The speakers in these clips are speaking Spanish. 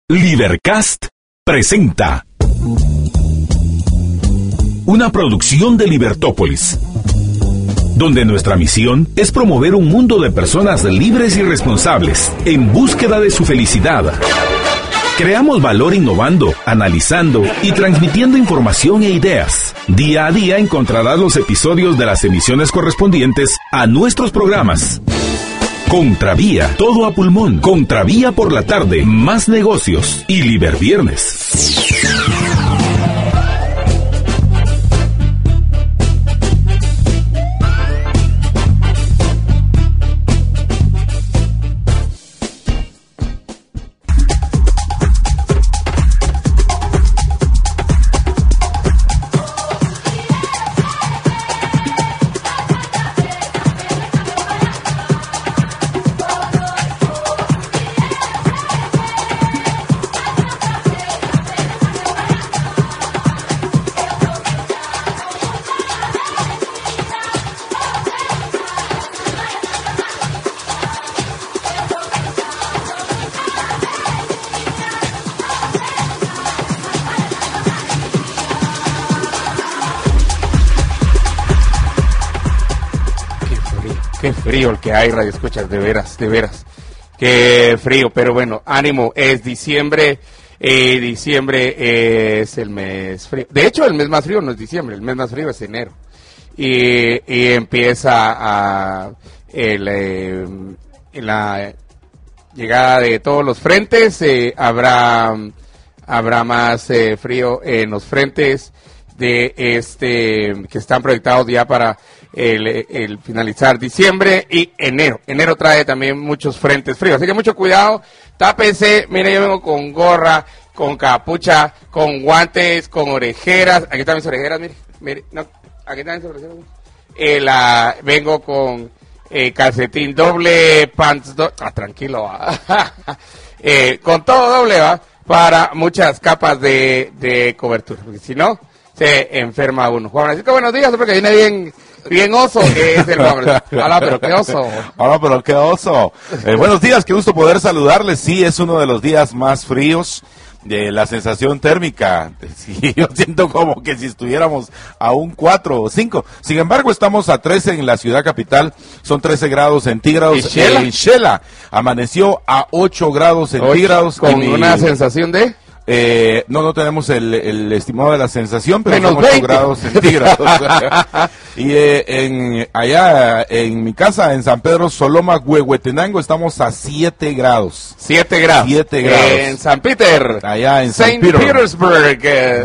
Libercast presenta una producción de Libertópolis, donde nuestra misión es promover un mundo de personas libres y responsables en búsqueda de su felicidad. Creamos valor innovando, analizando y transmitiendo información e ideas. Día a día encontrarás los episodios de las emisiones correspondientes a nuestros programas. Contravía, todo a pulmón. Contravía por la tarde, más negocios y Liberviernes. Qué frío el que hay, radio escuchas, de veras, qué frío, pero bueno, ánimo, es diciembre, diciembre es el mes frío, de hecho el mes más frío no es diciembre, el mes más frío es enero, y empieza la llegada de todos los frentes, habrá más frío en los frentes de que están proyectados ya para el finalizar diciembre y enero. Enero trae también muchos frentes fríos, así que mucho cuidado, tápese. Mire, yo vengo con gorra, con capucha, con guantes, con orejeras. Aquí están mis orejeras, mire, no, aquí están mis orejeras. Vengo con calcetín doble, pants doble, tranquilo, con todo doble, va, para muchas capas de cobertura, porque si no, se enferma uno. Juan Francisco, buenos días, porque viene bien oso, que es el Juan Francisco. Hola, pero qué oso. Hola, pero qué oso. Buenos días, qué gusto poder saludarles. Sí, es uno de los días más fríos de la sensación térmica. Sí, yo siento como que si estuviéramos a un 4 o 5. Sin embargo, estamos a 13 en la ciudad capital. Son 13 grados centígrados. En Shela amaneció a 8 grados centígrados. Con una sensación de... no tenemos el estimado de la sensación, pero menos son 8 grados centígrados. Y allá en mi casa, en San Pedro Soloma, Huehuetenango, estamos a 7 grados. 7 grados. 7 grados. En San Peter. Allá en Saint Petersburg.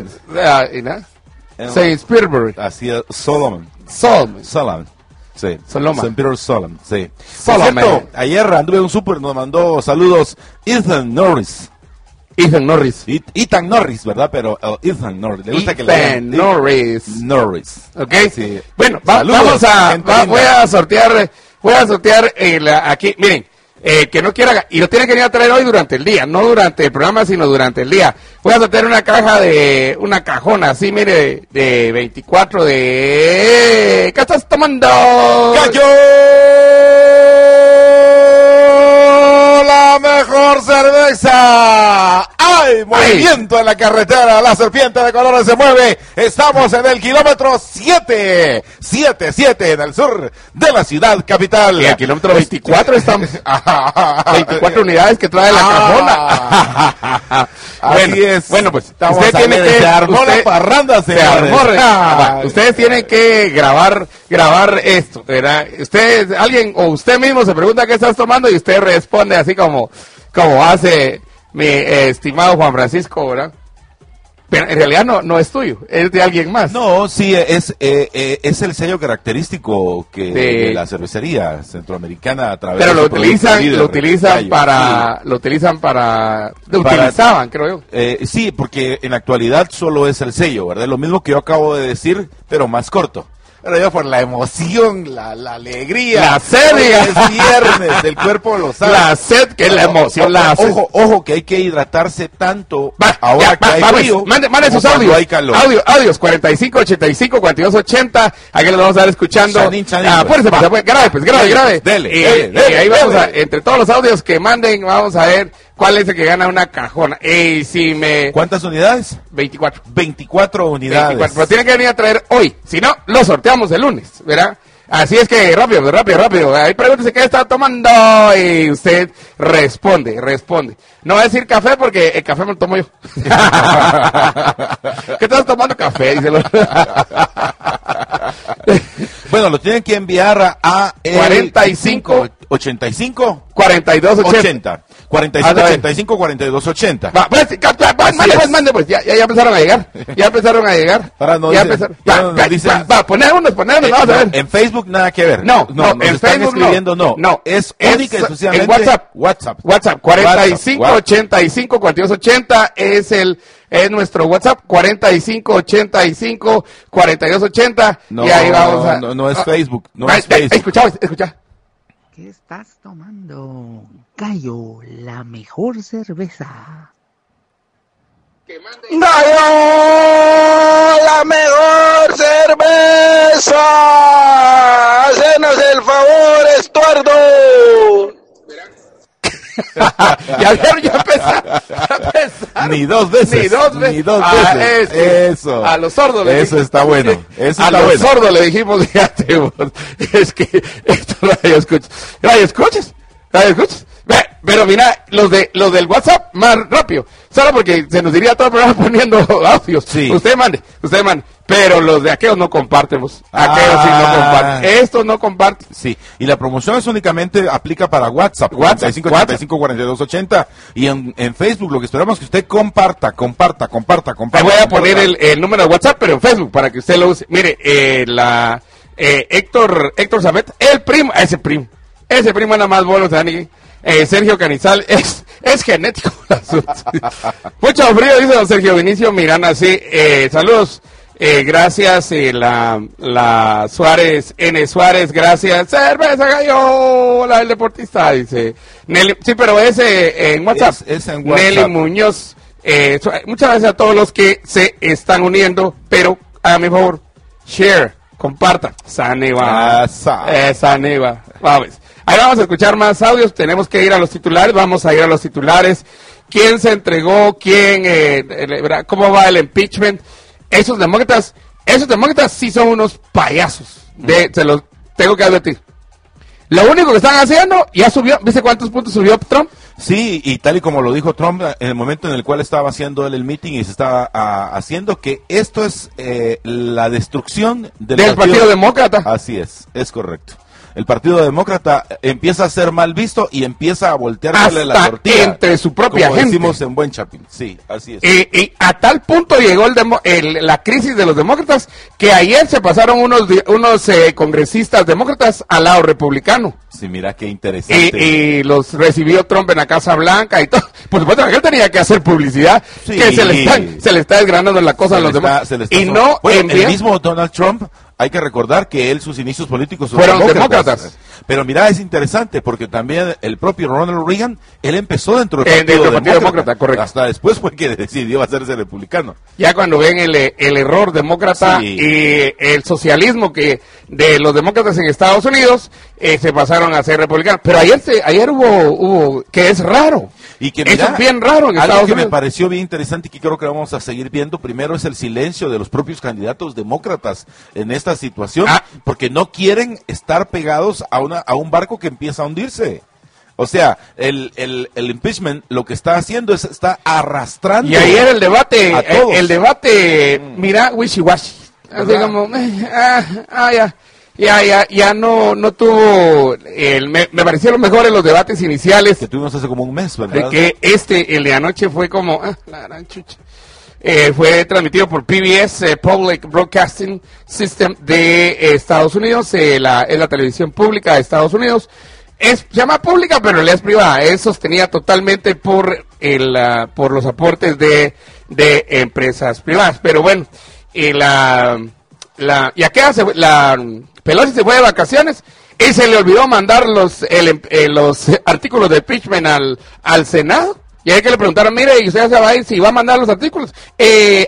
Saint Petersburg. Así es, Solomon. Sí. Soloma. San Pedro Solomon, sí. Solomon. Por cierto, ayer anduve en un súper, nos mandó saludos Ethan Norris, ¿verdad? Pero Ethan Norris. Le gusta que le digan Norris. Ok. Sí. Bueno, voy a sortear aquí. Miren, que no quiera, y lo tiene que venir a traer hoy durante el día, no durante el programa, sino durante el día. Voy a sortear una cajona, así, mire, de 24 de... ¿Qué estás tomando? ¡Cayó! La mejor cerveza. ¡Ay! Movimiento en la carretera. La serpiente de colores se mueve. Estamos en el kilómetro 777 en el sur de la ciudad capital. Y el kilómetro 24 estamos. 24 unidades que trae la cajona. Así es. Bueno, pues usted tiene que... Se armó la parranda, ustedes tienen que grabar esto, ¿verdad? Usted mismo se pregunta qué estás tomando y usted responde así como hace mi estimado Juan Francisco, ¿verdad? Pero en realidad no es tuyo, es de alguien más. No, sí, es el sello característico de la cervecería centroamericana a través. Pero lo utilizaban, creo yo. Sí, porque en la actualidad solo es el sello, ¿verdad? Lo mismo que yo acabo de decir, pero más corto. Pero yo por la emoción, la alegría. La sed. Es viernes, el cuerpo lo sabe. La sed, que es la emoción. Ojo, que hay que hidratarse tanto ahora que hay frío. Mande sus audios. Hay calor. Audios, 45, 85, 42, 80. Aquí los vamos a estar escuchando. Grave. Dele. Y ahí vamos a, entre todos los audios que manden, vamos a ver ¿Cuál es el que gana una cajona? Si me... ¿Cuántas unidades? 24. 24 unidades. 24, pero tiene que venir a traer hoy. Si no, lo sorteamos el lunes, ¿verdad? Así es que rápido. Ahí pregúntese qué está tomando y usted responde. No va a decir café porque el café me lo tomo yo. ¿Qué estás tomando? Café, díselo. Bueno, lo tienen que enviar a 45 85 42 80. 45 85 42 80. Va, pues, mande, pues, ya empezaron a llegar. Ahora no ya dice, empezaron. ya no nos dicen. Va, poner unos, vamos a ver. En Facebook nada que ver. No, en Facebook escribiendo no. Es única y exclusivamente en WhatsApp 45 85 42 80 es nuestro WhatsApp 45 85 42 80 no, y ahí vamos a no es Facebook, no es Facebook. Escucha. ¿Qué estás tomando? Gallo, la mejor cerveza. ¡Gallo, la mejor cerveza! ¡Hacenos el favor, Estuardo! Ya empezaron. Ni dos veces. Eso. A los sordos Eso está bueno. A los sordos le dijimos, fíjate vos, es que esto radio escuchas. Pero mira, los del WhatsApp, más rápido. Solo porque se nos diría todo el programa poniendo audios. Sí. Usted mande. Pero los de aquellos no compartimos. Aquellos sí no comparten. Estos no comparten. Sí. Y la promoción es únicamente aplica para WhatsApp. 45 85 42 80. Y en Facebook lo que esperamos es que usted comparta. Le voy a poner el número de WhatsApp, pero en Facebook, para que usted lo use. Mire, Héctor Zabet, ese primo anda más bueno, Dani. Sergio Canizal, es genético el asunto. Mucho frío, dice don Sergio Vinicio Miranda, sí. Saludos, gracias, la Suárez, N. Suárez, gracias. Cerveza Gallo, el deportista, dice. Nelly, sí, pero ese en WhatsApp. Es en WhatsApp. Nelly Muñoz, muchas gracias a todos los que se están uniendo, pero hágame favor, share, comparta. Saneva. Vamos. Ahí vamos a escuchar más audios, tenemos que ir a los titulares, ¿Quién se entregó? ¿Cómo va el impeachment? Esos demócratas sí son unos payasos, se los tengo que advertir. Lo único que están haciendo, ya subió, ¿viste cuántos puntos subió Trump? Sí, y tal y como lo dijo Trump en el momento en el cual estaba haciendo él el meeting y se estaba haciendo, que esto es la destrucción del Partido Demócrata. Así es correcto. El Partido Demócrata empieza a ser mal visto y empieza a voltearle la tortilla entre su propia como gente. Decimos en buen Chapín. Sí, así es. Y a tal punto llegó la crisis de los demócratas que ayer se pasaron unos congresistas demócratas al lado republicano. Sí, mira qué interesante. Y los recibió Trump en la Casa Blanca y todo. Por supuesto que él tenía que hacer publicidad, sí. Que se le está desgranando la cosa a los demócratas. El mismo Donald Trump, hay que recordar que sus inicios políticos fueron demócratas. Pero mira, es interesante porque también el propio Ronald Reagan, él empezó dentro del Partido Demócrata, correcto. Hasta después fue que decidió hacerse republicano. Ya cuando ven el error demócrata y el socialismo que de los demócratas en Estados Unidos, se pasaron a ser republicanos. Pero ayer hubo que es raro. Y que eso es bien raro en Estados Unidos. Algo que me pareció bien interesante y que creo que vamos a seguir viendo primero es el silencio de los propios candidatos demócratas en esta situación, porque no quieren estar pegados a un barco que empieza a hundirse. O sea, el impeachment lo que está haciendo es está arrastrando. Y ayer el debate, mira, wishy-washy. Así como, ya no tuvo, me parecieron mejores los debates iniciales. Que tuvimos hace como un mes, ¿verdad? De que el de anoche fue como, la gran chucha. Fue transmitido por PBS, Public Broadcasting System de Estados Unidos, es la televisión pública de Estados Unidos. Se llama pública, pero en realidad es privada. Es sostenida totalmente por los aportes de empresas privadas. Pero bueno, la Pelosi se fue de vacaciones y se le olvidó mandar los artículos de impeachment al Senado. Y ahí que le preguntaron, mire, ¿y usted se va a ir si va a mandar los artículos? Es que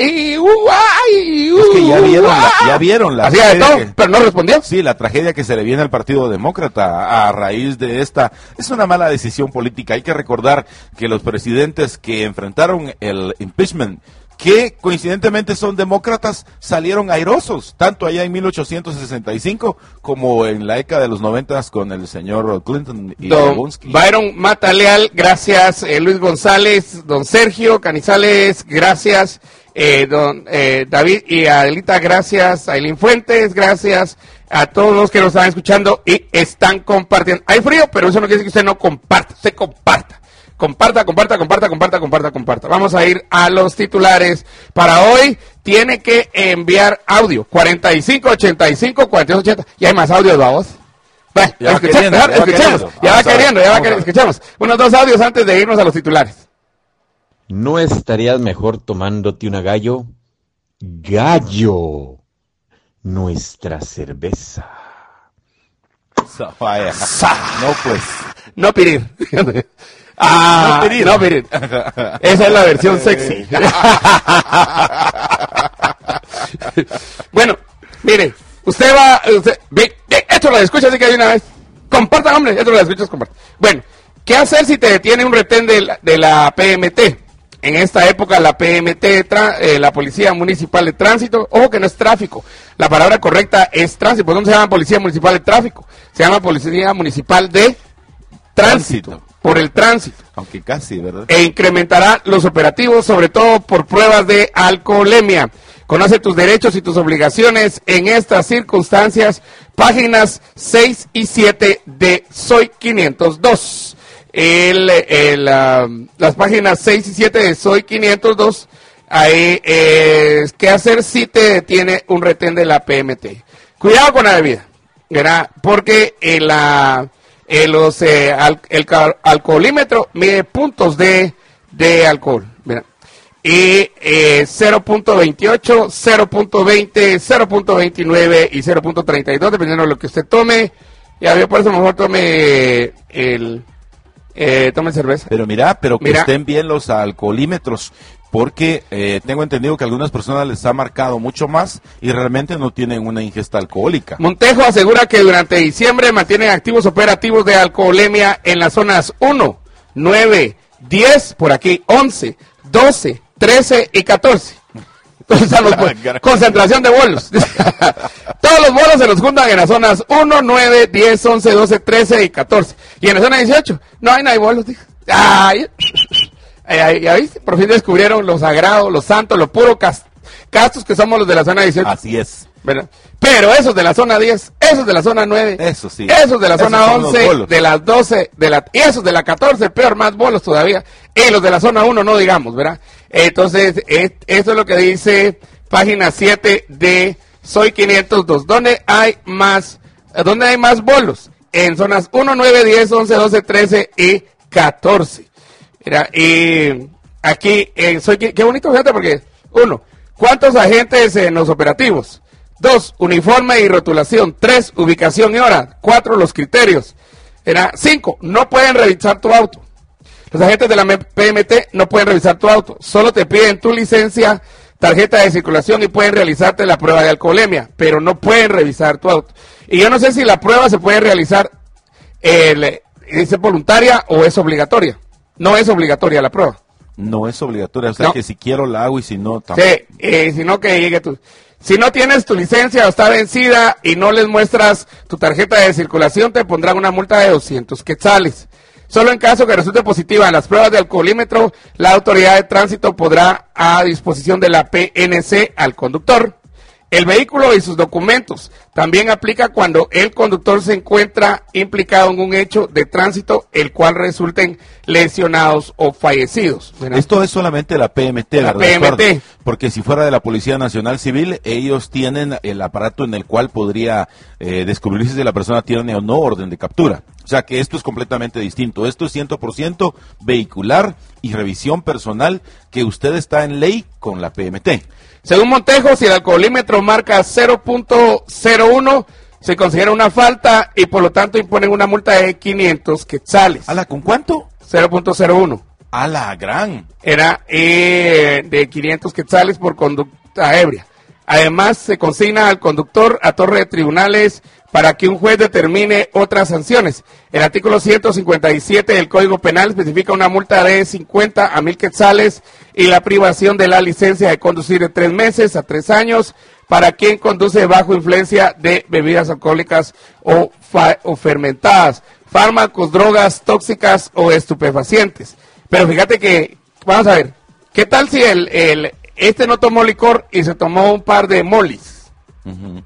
ya vieron la hacía de todo, pero no respondió. Sí, la tragedia que se le viene al Partido Demócrata a raíz de esta. Es una mala decisión política. Hay que recordar que los presidentes que enfrentaron el impeachment, que coincidentemente son demócratas, salieron airosos, tanto allá en 1865 como en la década de los 90 con el señor Clinton y Bonsky. Byron Mataleal, gracias. Luis González, don Sergio Canizales, gracias. Don David y Adelita, gracias. Aileen Fuentes, gracias. A todos los que nos están escuchando y están compartiendo. Hay frío, pero eso no quiere decir que usted no comparta, usted comparta. Comparta. Vamos a ir a los titulares. Para hoy tiene que enviar audio. 4585-4280. Y hay más audios, vamos. Bueno, escuchemos. Escuchemos. Unos 2 audios antes de irnos a los titulares. ¿No estarías mejor tomándote una gallo? Gallo. Nuestra cerveza. Vaya. No, pues. No pirir. No pirir. Esa es la versión sexy. Bueno, mire, esto lo escucha así que hay una vez. Compartan, hombre, esto lo escuchas, compartan. Bueno, ¿qué hacer si te detiene un retén de la PMT? En esta época la PMT, la Policía Municipal de Tránsito, ojo que no es tráfico, la palabra correcta es tránsito. ¿Por qué no se llama Policía Municipal de Tráfico? Se llama Policía Municipal de Tránsito. Por el tránsito. Aunque casi, ¿verdad? E incrementará los operativos, sobre todo por pruebas de alcoholemia. Conoce tus derechos y tus obligaciones en estas circunstancias. Páginas 6 y 7 de Soy 502. Las páginas 6 y 7 de Soy 502. Ahí, ¿qué hacer si te detiene un retén de la PMT? Cuidado con la bebida, ¿verdad? Porque el alcoholímetro mide puntos de alcohol, ¿verdad? Y 0.28, 0.20, 0.29 y 0.32, dependiendo de lo que usted tome. Ya, por eso mejor tome tome cerveza. Pero que estén bien los alcoholímetros, porque tengo entendido que a algunas personas les ha marcado mucho más y realmente no tienen una ingesta alcohólica. Montejo asegura que durante diciembre mantienen activos operativos de alcoholemia en las zonas 1, 9, 10, por aquí 11, 12, 13 y 14. Entonces, concentración de bolos. Todos los bolos se los juntan en las zonas 1, 9, 10, 11, 12, 13 y 14. Y en la zona 18 no hay bolos, dijo. Ay, ya viste, por fin descubrieron lo sagrado, lo santo, lo puro castos que somos los de la zona 18. Así es. ¿Verdad? Pero esos de la zona 10, esos de la zona 9, eso sí, esos de la zona 11, de las 12, y esos de la 14, peor, más bolos todavía, y los de la zona 1 no digamos, ¿verdad? Entonces, eso es lo que dice página 7 de Soy 502. ¿Dónde hay más bolos? En zonas 1, 9, 10, 11, 12, 13 y 14. Mira, y aquí, qué bonito, fíjate, porque 1, ¿cuántos agentes en los operativos? 2, uniforme y rotulación. 3, ubicación y hora. 4, los criterios. 5, no pueden revisar tu auto. Los agentes de la PMT no pueden revisar tu auto. Solo te piden tu licencia, tarjeta de circulación y pueden realizarte la prueba de alcoholemia, pero no pueden revisar tu auto. Y yo no sé si la prueba se puede realizar, ¿es voluntaria o es obligatoria? No es obligatoria la prueba. No es obligatoria, o sea no. Que si quiero la hago y si no tampoco. Sí, si no que llegue tú. Si no tienes tu licencia o está vencida y no les muestras tu tarjeta de circulación, te pondrán una multa de 200 quetzales. Solo en caso que resulte positiva en las pruebas de alcoholímetro, la autoridad de tránsito podrá a disposición de la PNC al conductor el vehículo y sus documentos. También aplica cuando el conductor se encuentra implicado en un hecho de tránsito, el cual resulten lesionados o fallecidos. ¿Verdad? Esto es solamente la PMT, la ¿verdad? PMT. Porque si fuera de la Policía Nacional Civil, ellos tienen el aparato en el cual podría descubrirse si la persona tiene o no orden de captura. O sea que esto es completamente distinto. Esto es 100% vehicular y revisión personal, que usted está en ley con la PMT. Según Montejo, si el alcoholímetro marca 0.01, se considera una falta y por lo tanto imponen una multa de 500 quetzales. ¿Ala, con cuánto? 0.01. A la gran. Era de 500 quetzales por conducta ebria. Además, se consigna al conductor a torre de tribunales para que un juez determine otras sanciones. El artículo 157 del Código Penal especifica una multa de 50 a 1,000 quetzales y la privación de la licencia de conducir de 3 meses a 3 años para quien conduce bajo influencia de bebidas alcohólicas o fermentadas, fármacos, drogas tóxicas o estupefacientes. Pero fíjate que, vamos a ver, ¿qué tal si este no tomó licor y se tomó un par de molis? Uh-huh.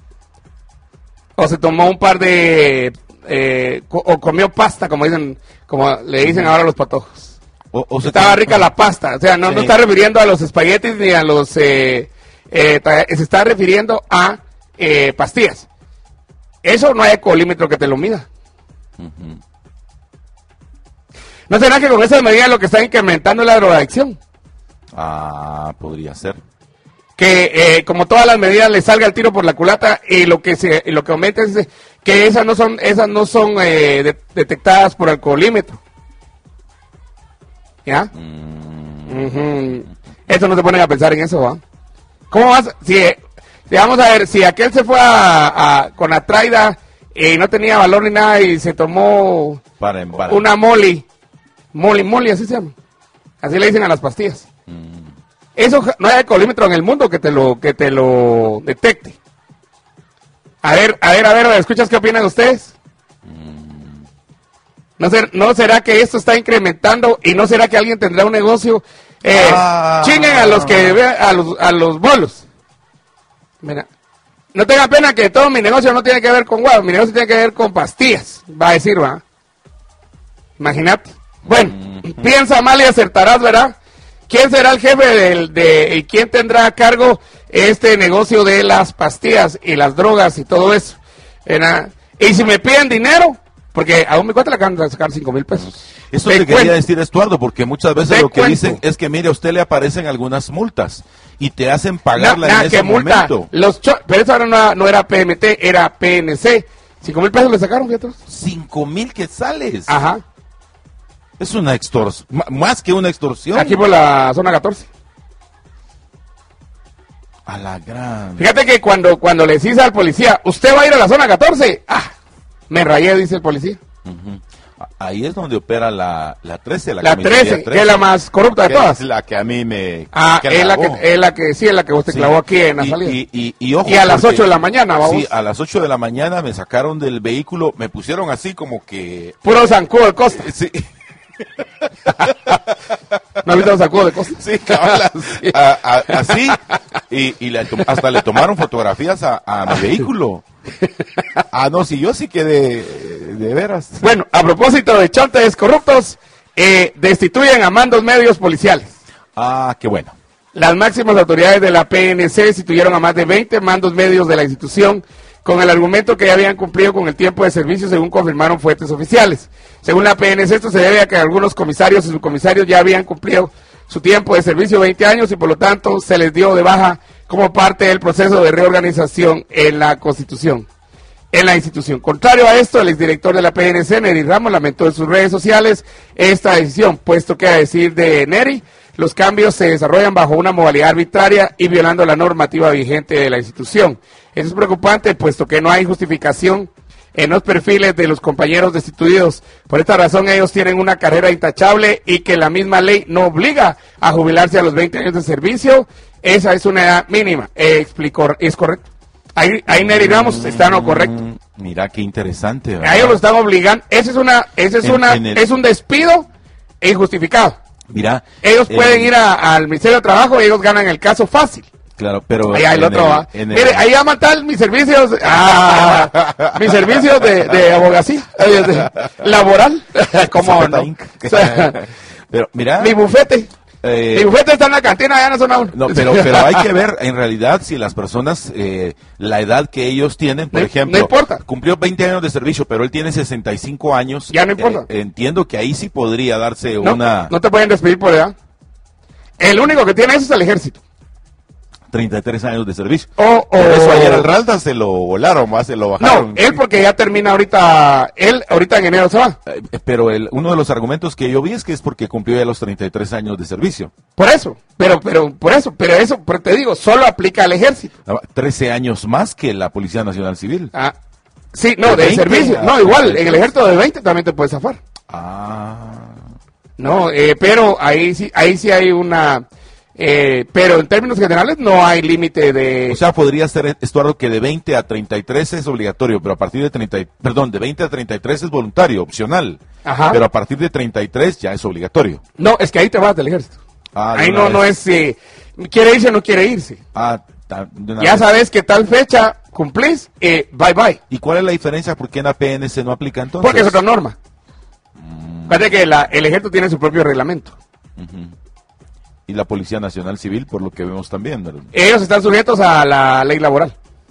O se tomó un par de... o comió pasta, como le dicen ahora los patojos. Estaba rica la pasta. O sea, no está refiriendo a los espaguetis ni a los... se está refiriendo a pastillas. Eso no hay ecolímetro que te lo mida. Uh-huh. ¿No será que con esas medidas lo que está incrementando es la drogadicción? Podría ser. Que como todas las medidas le salga el tiro por la culata y lo que aumenta es que esas no son detectadas por alcoholímetro. ¿Ya? Uh-huh. Eso no se ponen a pensar en eso, ¿va? ¿Cómo vas? Vamos a ver, si aquel se fue con la traida y no tenía valor ni nada y se tomó una moli, así se llama. Así le dicen a las pastillas. Eso no hay alcoholímetro en el mundo que te lo detecte. A ver, ¿escuchas qué opinan ustedes? ¿No será que esto está incrementando y no será que alguien tendrá un negocio? Chinguen a los que a los bolos. Mira, no tenga pena que todo mi negocio no tiene que ver con guau, mi negocio tiene que ver con pastillas, va a decir, ¿va? Imagínate. Bueno, piensa mal y acertarás, ¿verdad? ¿Quién será el jefe y quién tendrá a cargo este negocio de las pastillas y las drogas y todo eso? Y si me piden dinero, porque a un mi cuate le acaban de sacar 5,000 pesos. Eso te quería decir, Estuardo, porque muchas veces lo que dicen es que, mire, a usted le aparecen algunas multas y te hacen pagarla en ese momento. Pero eso ahora no era PMT, era PNC. 5,000 pesos le sacaron, fíjate. 5,000 quetzales. Ajá. Es una extorsión, más que una extorsión. Aquí por la zona 14. A la gran. Fíjate que cuando le decís al policía, ¿usted va a ir a la zona 14? Me rayé, dice el policía. Uh-huh. Ahí es donde opera la 13. La 13, que es la más corrupta de todas. Es la que a mí me es la que vos te clavó aquí en la salida. Ojo, y a las 8 de la mañana, vamos. Sí, a las 8 de la mañana me sacaron del vehículo, me pusieron así como que... Puro zancudo de costa. Sí. ¿No has visto los zancudos de costa? Sí, cabal, así. Y hasta le tomaron fotografías a mi vehículo. No, si yo sí quedé de veras. Bueno, a propósito de chantes corruptos, destituyen a mandos medios policiales. Qué bueno. Las máximas autoridades de la PNC destituyeron a más de 20 mandos medios de la institución con el argumento que ya habían cumplido con el tiempo de servicio, según confirmaron fuentes oficiales. Según la PNC, esto se debe a que algunos comisarios y subcomisarios ya habían cumplido su tiempo de servicio 20 años y por lo tanto se les dio de baja como parte del proceso de reorganización en la institución. Contrario a esto, el exdirector de la PNC, Neri Ramos, lamentó en sus redes sociales esta decisión, puesto que a decir de Neri, los cambios se desarrollan bajo una modalidad arbitraria y violando la normativa vigente de la institución. Eso es preocupante, puesto que no hay justificación en los perfiles de los compañeros destituidos. Por esta razón, ellos tienen una carrera intachable y que la misma ley no obliga a jubilarse a los 20 años de servicio. Esa es una edad mínima. Explicó, es correcto. Ahí Neri Ramos está no correcto. Mira qué interesante, ¿verdad? A ellos lo están obligando. Es un despido injustificado. Mira, ellos pueden ir al Ministerio de Trabajo y ellos ganan el caso fácil. Claro, pero ahí el otro va. Mire, ahí llaman tal mis servicios, mis servicios de abogacía, laboral, como no. Pero mira, mi bufete. Mi bufete está en la cantina, allá en la zona 1. No, pero hay que ver en realidad si las personas, la edad que ellos tienen, por ejemplo, no importa. Cumplió 20 años de servicio, pero él tiene 65 años. Ya no importa. Entiendo que ahí sí podría darse una... No te pueden despedir por edad. El único que tiene eso es el ejército. 33 años de servicio. Por eso ayer al Ralda se lo volaron, se lo bajaron. No, él porque ya termina ahorita, ahorita en enero se va. Pero uno de los argumentos que yo vi es que es porque cumplió ya los 33 años de servicio. Por eso, pero te digo, solo aplica al ejército. 13 años más que la Policía Nacional Civil. Sí, no, de servicio. No, igual, en el ejército de 20 también te puedes zafar. No, pero ahí sí hay una... pero en términos generales no hay límite de... O sea, podría ser, Estuardo, que de 20 a 33 es obligatorio, pero a partir de de 20 a 33 es voluntario, opcional. Ajá. Pero a partir de 33 ya es obligatorio. No, es que ahí te vas del ejército. Ahí no es... quiere irse o no quiere irse. Ya sabes que tal fecha cumplís, bye bye. ¿Y cuál es la diferencia? ¿Por qué en la PNC no aplica entonces? Porque es otra norma. Fíjate que el ejército tiene su propio reglamento. Y la Policía Nacional Civil, por lo que vemos también, ¿verdad? Ellos están sujetos a la ley laboral.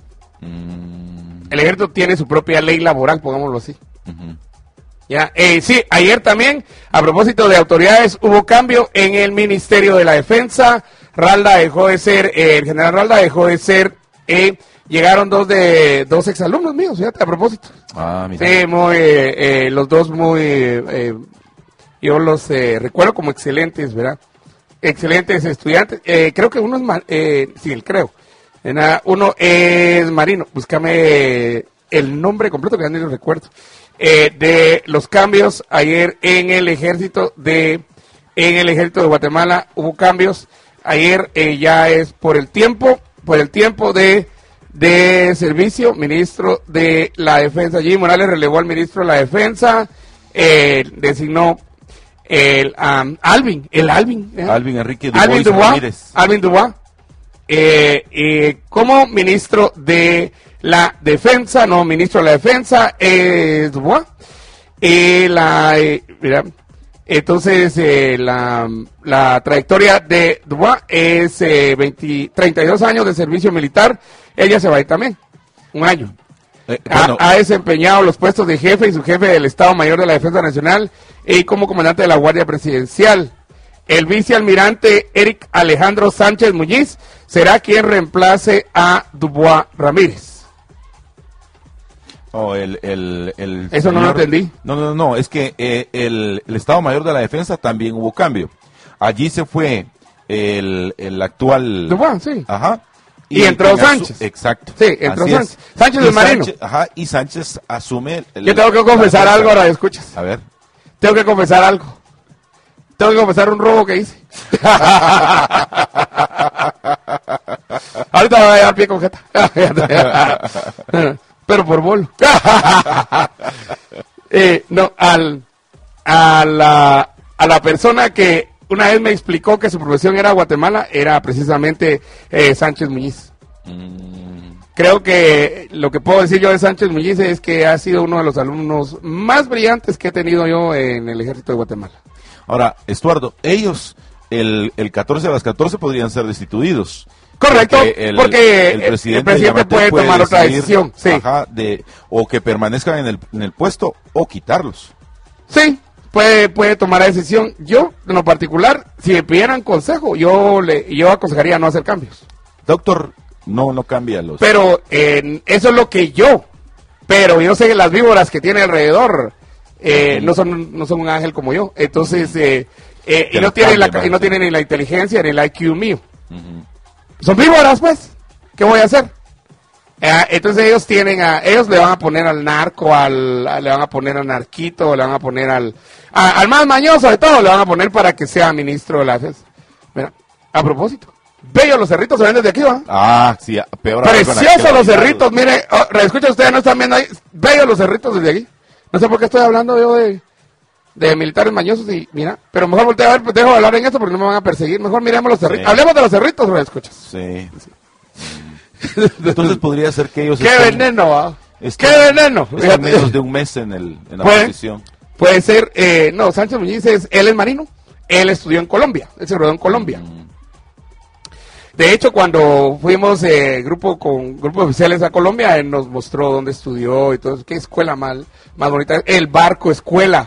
El ejército tiene su propia ley laboral, pongámoslo así. Ya, sí, ayer también, a propósito de autoridades, hubo cambio en el Ministerio de la Defensa. Ralda dejó de ser, el general Ralda dejó de ser, llegaron dos exalumnos míos, fíjate, a propósito. Mira. Sí, los dos yo los recuerdo como excelentes, ¿verdad? Excelentes estudiantes. Creo que uno es, creo. Uno es Marino. Búscame el nombre completo que ya ni lo recuerdo. De los cambios ayer en el ejército de Guatemala hubo cambios. Ayer ya es por el tiempo de servicio. Ministro de la Defensa, Jimmy Morales relevó al ministro de la Defensa, designó Alvin Enrique Dubois, Alvin Dubois, como ministro de la Defensa, ministro de la Defensa, Dubois, entonces la trayectoria de Dubois es 32 años de servicio militar. Ella se va a ir también, un año. Ha desempeñado los puestos de jefe y subjefe del Estado Mayor de la Defensa Nacional y como comandante de la Guardia Presidencial. El vicealmirante Eric Alejandro Sánchez Muñiz será quien reemplace a Dubois Ramírez. Eso no lo entendí. No, es que el Estado Mayor de la Defensa también hubo cambio. Allí se fue el actual... Dubois, sí. Ajá. Y entró Sánchez. Exacto. Sí, entró Sánchez. Sánchez es Marino. Y Sánchez asume... Yo tengo que confesar algo, ahora escuchas. A ver. Tengo que confesar algo. Tengo que confesar un robo que hice. Ahorita me voy a llevar pie con jeta. Pero por bolo. A la persona que una vez me explicó que su profesión era Guatemala, era precisamente Sánchez Muñiz. Creo que lo que puedo decir yo de Sánchez Muñiz es que ha sido uno de los alumnos más brillantes que he tenido yo en el Ejército de Guatemala. Ahora, Estuardo, ellos el 14 a las 14 podrían ser destituidos. Correcto, porque el presidente puede tomar otra decisión. Sí. O que permanezcan en el puesto o quitarlos. Sí, puede tomar la decisión. Yo, en lo particular, si me pidieran consejo, yo aconsejaría no hacer cambios. Doctor, no cambia los... Pero eso es lo que pero yo sé que las víboras que tiene alrededor no son un ángel como yo. Entonces, y no tienen ni la inteligencia ni el IQ mío. Son víboras, pues. ¿Qué voy a hacer? Entonces ellos le van a poner al narco, le van a poner al narquito, le van a poner al más mañoso de todo, le van a poner para que sea ministro de la defensa. Mira, a propósito, bello los cerritos se ven desde aquí, ¿va? Sí, peor. Preciosos los cerritos, mire, escucha, ustedes no están viendo ahí, bello los cerritos desde aquí. No sé por qué estoy hablando yo de militares mañosos y mira, pero mejor volteo a ver, pues dejo de hablar en esto porque no me van a perseguir. Mejor miremos los cerritos. Sí. Hablemos de los cerritos, ¿no escuchas? Sí. Entonces podría ser que ellos... ¡Qué veneno, va! ¡Qué veneno! Están menos de un mes en la posición. Puede ser, Sánchez Muñiz él es marino, él estudió en Colombia, él se rodó en Colombia. De hecho, cuando fuimos grupo de oficiales a Colombia, él nos mostró dónde estudió y todo eso. Qué escuela más bonita. El barco escuela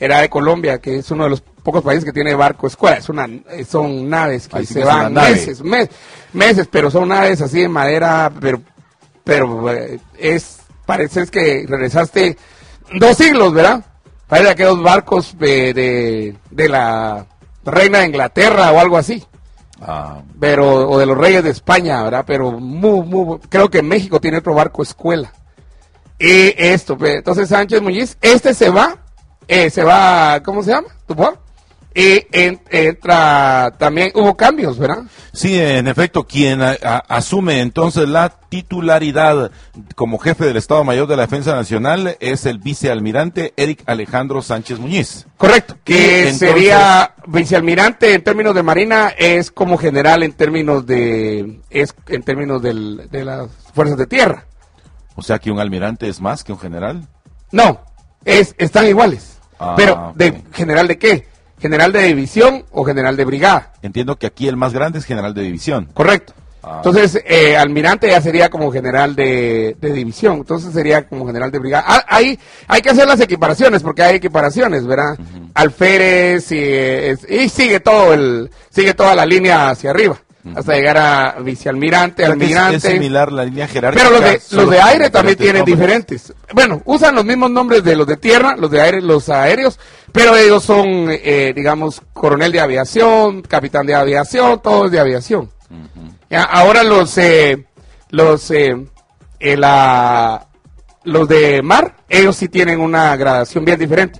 era de Colombia, que es uno de los pocos países que tiene barco escuela. Son naves que se van meses, pero son naves así de madera, pero parece que regresaste 2 siglos, ¿verdad? Parece aquellos barcos de la reina de Inglaterra o algo así. O de los reyes de España, ¿verdad? Pero creo que México tiene otro barco escuela. Y entonces Sánchez Muñiz, se va, ¿cómo se llama? ¿Tupua? Y entra, también hubo cambios, ¿verdad? Sí, en efecto, quien asume entonces la titularidad como jefe del Estado Mayor de la Defensa Nacional es el vicealmirante Eric Alejandro Sánchez Muñiz. Correcto, que entonces sería vicealmirante en términos de Marina, es como general en términos de las fuerzas de tierra. O sea que un almirante es más que un general. No, están iguales. Pero, ¿general de qué? ¿General de división o general de brigada? Entiendo que aquí el más grande es general de división. Correcto. Entonces, almirante ya sería como general de división, entonces sería como general de brigada. Hay que hacer las equiparaciones, porque hay equiparaciones, ¿verdad? Alférez y sigue toda la línea hacia arriba, hasta llegar a vicealmirante, almirante. Es similar la línea jerárquica. Pero los de aire también tienen diferentes. Bueno, usan los mismos nombres de los de tierra, los de aire, los aéreos, pero ellos son, digamos, coronel de aviación, capitán de aviación, todos de aviación. Ya, ahora los de mar, ellos sí tienen una gradación bien diferente.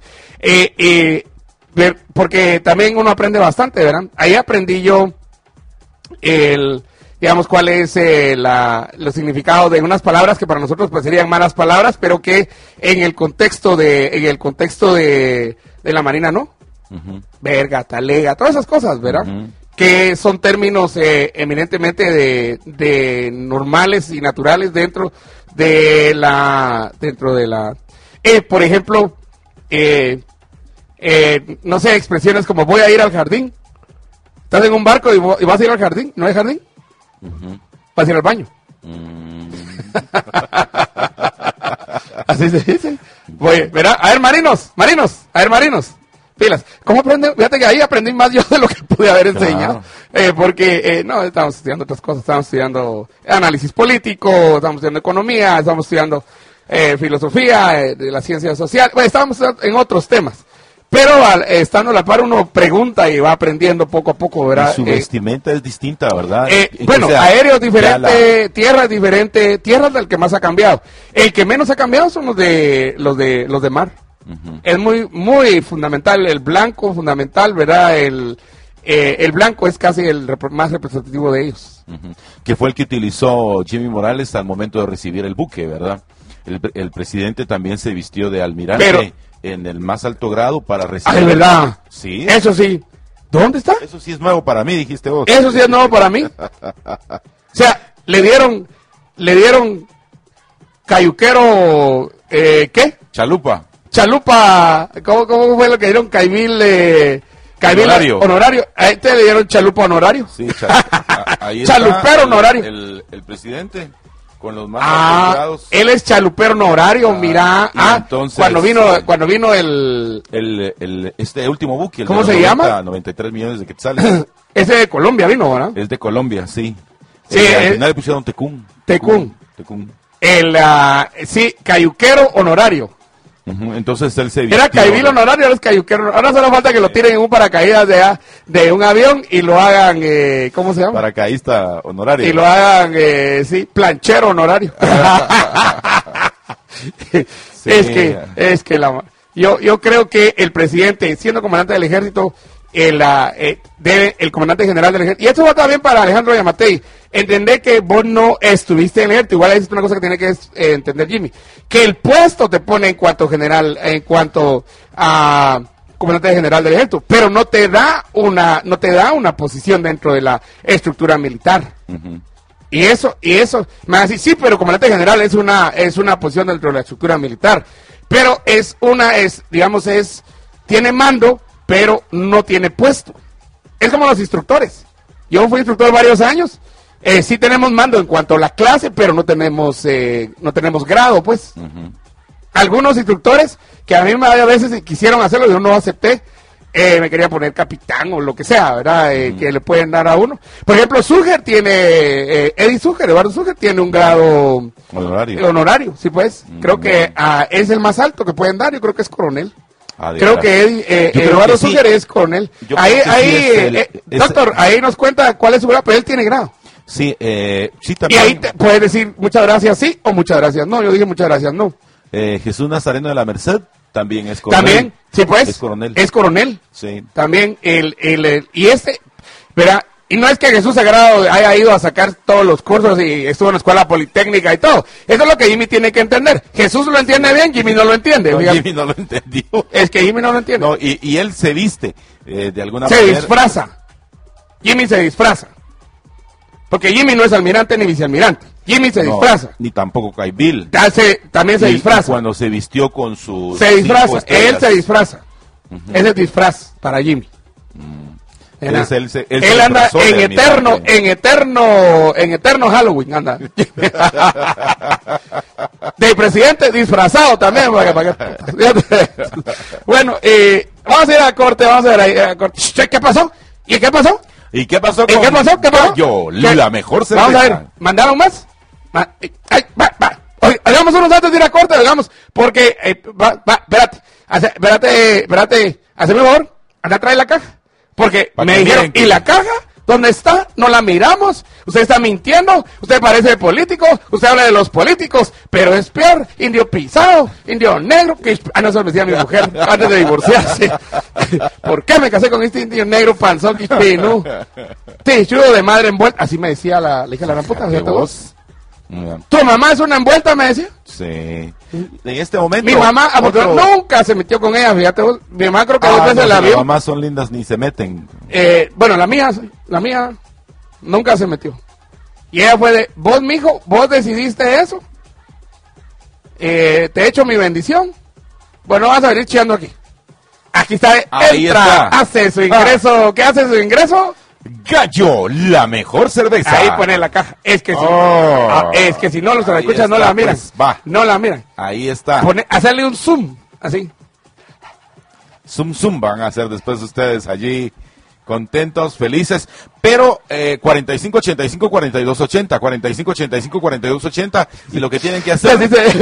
Porque también uno aprende bastante, ¿verdad? Ahí aprendí yo digamos, cuál es los significados de unas palabras que para nosotros pues serían malas palabras, pero que en el contexto de la Marina no. Verga, talega, todas esas cosas, ¿verdad? Que son términos eminentemente de normales y naturales dentro de la por ejemplo, no sé, expresiones como voy a ir al jardín. Estás en un barco y vas a ir al jardín, ¿no hay jardín? Vas a ir al baño. Así se dice. Verá, a ver, marinos, pilas. ¿Cómo aprenden? Fíjate que ahí aprendí más yo de lo que pude haber enseñado. Porque, no, estamos estudiando otras cosas. Estamos estudiando análisis político, estamos estudiando economía, estamos estudiando filosofía, de la ciencia social. Bueno, estábamos en otros temas. Pero estando a la par uno pregunta y va aprendiendo poco a poco, ¿verdad? Y su vestimenta es distinta, ¿verdad? Bueno, aéreo es diferente, tierra es diferente, tierra es el que más ha cambiado. El que menos ha cambiado son los de mar. Es muy fundamental, el blanco fundamental, ¿verdad? El blanco es casi el más representativo de ellos. Que fue el que utilizó Jimmy Morales al momento de recibir el buque, ¿verdad? El presidente también se vistió de almirante en el más alto grado para recibir. ¿Es verdad? Sí. Eso sí. ¿Dónde está? Eso sí es nuevo para mí, dijiste vos. Eso sí es nuevo para mí. O sea, le dieron cayuquero, ¿qué? Chalupa. ¿Cómo fue lo que dieron? Caimil honorario. A este le dieron chalupa honorario. Sí, ahí chalupero honorario. El presidente. Con los más altos grados. Él es chalupero honorario, mira. Entonces, cuando vino este último buque, ¿cómo se llama? 93 millones de quetzales. Ese de Colombia vino, ¿verdad? Es de Colombia, sí. Sí, al final le pusieron Tecún. Sí, cayuquero honorario. Entonces él se vistió. Era caimil honorario, ahora es cayuquero. Ahora solo falta que lo tiren en un paracaídas de un avión y lo hagan, ¿cómo se llama? Paracaidista honorario. Y lo hagan, planchero honorario. Sí. Yo creo que el presidente, siendo comandante del ejército, el comandante general del ejército, y esto va también para Alejandro Yamatei, entender que vos no estuviste en el ejército, igual es una cosa que tiene que entender Jimmy, que el puesto te pone en cuanto a comandante general del ejército, pero no te da una posición dentro de la estructura militar. Y eso, me va a decir, sí, pero comandante general es una posición dentro de la estructura militar, pero tiene mando, pero no tiene puesto. Es como los instructores. Yo fui instructor varios años. Sí tenemos mando en cuanto a la clase, pero no tenemos grado, pues. algunos instructores que a mí varias veces quisieron hacerlo, yo no acepté. Me quería poner capitán o lo que sea, ¿verdad? Que le pueden dar a uno. Por ejemplo, Zuger tiene, Eduardo Zuger tiene un grado honorario, sí pues. Creo que es el más alto que pueden dar, yo creo que es coronel. Creo que Eduardo Zuger es coronel. Doctor, ahí nos cuenta cuál es su grado, pero él tiene grado. Sí, sí también. Y ahí puedes decir muchas gracias sí o muchas gracias no. Yo dije muchas gracias no. Jesús Nazareno de la Merced también es coronel. También, sí pues. Es coronel. Sí. También verá, y no es que Jesús Sagrado haya ido a sacar todos los cursos y estuvo en la escuela politécnica y todo. Eso es lo que Jimmy tiene que entender. Jesús lo entiende bien, Jimmy no lo entiende. No, Jimmy no lo entendió. Es que Jimmy no lo entiende. No, y él se viste de alguna manera. Se disfraza. Jimmy se disfraza. Porque Jimmy no es almirante ni vicealmirante. Jimmy se disfraza. Ni tampoco Caibil. También se disfraza. Cuando se vistió con su... Se disfraza. Él se disfraza. Ese es disfraz para Jimmy. Él anda en eterno Halloween, anda. De presidente disfrazado también. Bueno, vamos a ir a corte, ¿Qué pasó? ¿Y qué pasó? ¿Y qué pasó con Gallo, la mejor cerveza? Vamos a ver, ¿mandaron más? Hagamos unos antes de ir a corte, porque, espérate, hazme un favor, anda a traer la caja, porque me dijeron, ¿y la caja? ¿Dónde está? No la miramos. Usted está mintiendo. Usted parece político. Usted habla de los políticos. Pero es peor. Indio pisado. Indio negro. No, eso me decía mi mujer antes de divorciarse. ¿Por qué me casé con este indio negro panzón? Quipino. Tichudo de madre envuelta. Así me decía la hija de la gran puta. ¿Fíjate vos? ¿Tu mamá es una envuelta? Me decía. Sí. En este momento. Mi mamá nunca se metió con ella. Fíjate vos. Mi mamá creo que dos veces la vio. Las mamás son lindas ni se meten. Bueno, la mía nunca se metió. Y ella fue de, vos, mijo, vos decidiste eso. Te echo mi bendición. Bueno, vas a venir chillando aquí. Aquí está, entra, hace su ingreso. ¿Qué hace su ingreso? Gallo, la mejor cerveza. Ahí pone la caja. Es que si no los escuchas no la miran. Pues, va. No la miran. Ahí está. Hacerle un zoom, así. Zoom van a hacer después ustedes allí contentos, felices, pero 4585-4280, 4585-4280 y lo que tienen que hacer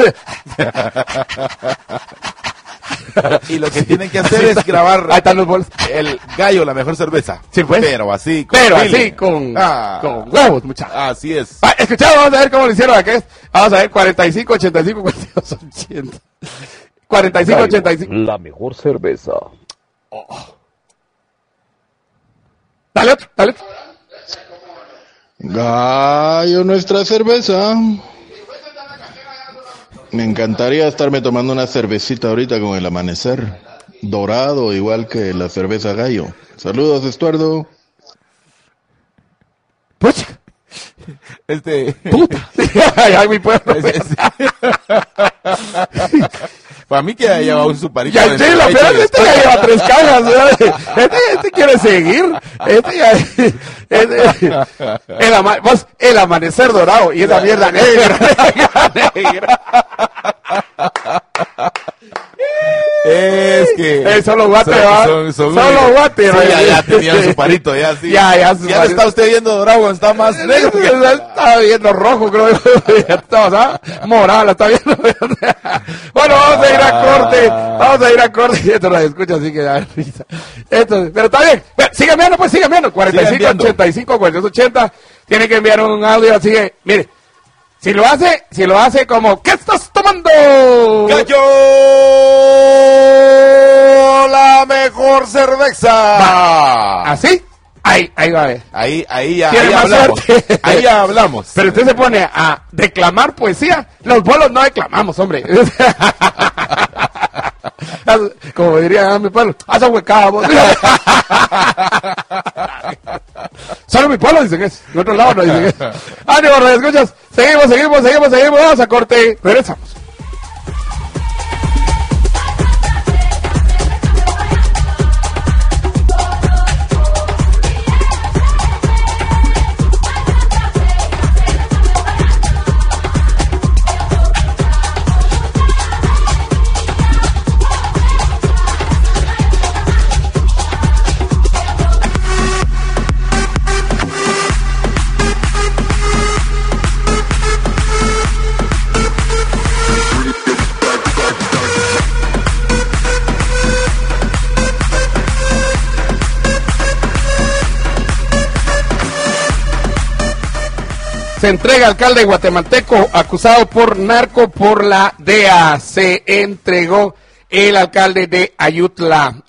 y lo que tienen que hacer es grabar ahí están los bols. El Gallo, la mejor cerveza. Sí, pues. Pero así con huevos, muchachos. Así es. Escuchado, vamos a ver cómo lo hicieron acá. Vamos a ver 4585-4280. 4585. La mejor cerveza. Dale otro. Gallo, nuestra cerveza. Me encantaría estarme tomando una cervecita ahorita con el amanecer. Dorado, igual que la cerveza Gallo. Saludos, Estuardo. Pucha. Puta. Ay, mi pueblo. Para mí que ya lleva un suparito. Ya, sí, la peor es ya lleva 3 cajas. Este quiere seguir. El amanecer dorado y esa mierda negra. Es que solo guate va. Solo guate. Sí, ya tenía su parito, ya sí. Ya lo está usted viendo dorado cuando está más negro. Está viendo rojo, creo. Morada, la está viendo. Bueno, vamos a ir a corte. Esto la escucha, así que da risa. Pero está bien. Sigue enviando, 4585, 4280. Tiene que enviar un audio, así que, mire. Si lo hace como, ¿qué estás tomando? Gallo, la mejor cerveza. ¿Así? Ahí va a ver. Ahí hablamos. Ahí hablamos. Pero usted se pone a declamar poesía. Los bolos no declamamos, hombre. Como diría mi pueblo, haz huecada vos. Solo mi pueblo dicen eso, en otro lado no dicen eso. Ánimo, escuchas. Seguimos, vamos a corte, regresamos. Se entrega alcalde guatemalteco acusado por narco por la DEA. Se entregó el alcalde de Ayutla.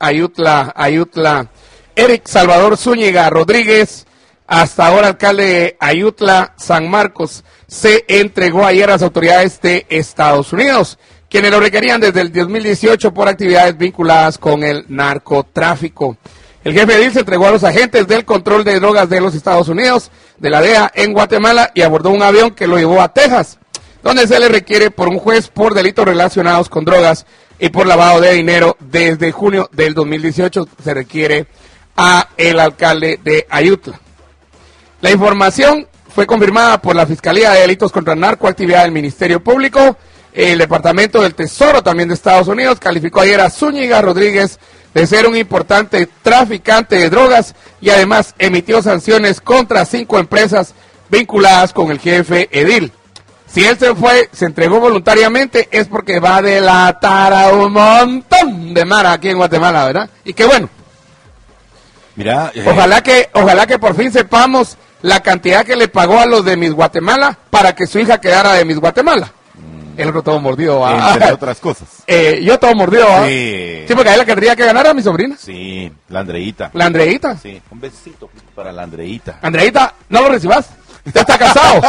Eric Salvador Zúñiga Rodríguez, hasta ahora alcalde de Ayutla, San Marcos, se entregó ayer a las autoridades de Estados Unidos, quienes lo requerían desde el 2018 por actividades vinculadas con el narcotráfico. El jefe edil se entregó a los agentes del control de drogas de los Estados Unidos, de la DEA en Guatemala, y abordó un avión que lo llevó a Texas, donde se le requiere por un juez por delitos relacionados con drogas y por lavado de dinero. Desde junio del 2018 se requiere a el alcalde de Ayutla. La información fue confirmada por la Fiscalía de Delitos contra Narcoactividad del Ministerio Público. El Departamento del Tesoro también de Estados Unidos calificó ayer a Zúñiga Rodríguez de ser un importante traficante de drogas y además emitió sanciones contra 5 empresas vinculadas con el jefe edil. Si él se entregó voluntariamente, es porque va a delatar a un montón de mara aquí en Guatemala, ¿verdad? Y qué bueno. Mira, Ojalá que por fin sepamos la cantidad que le pagó a los de Miss Guatemala para que su hija quedara de Miss Guatemala. El otro todo mordido. entre otras cosas. Yo todo mordido. Sí. Sí, porque ahí la que tendría que ganar a mi sobrina. Sí, la Andreita. La Andreita. Sí, un besito para la Andreita. Andreita, no lo recibas. Usted está casado.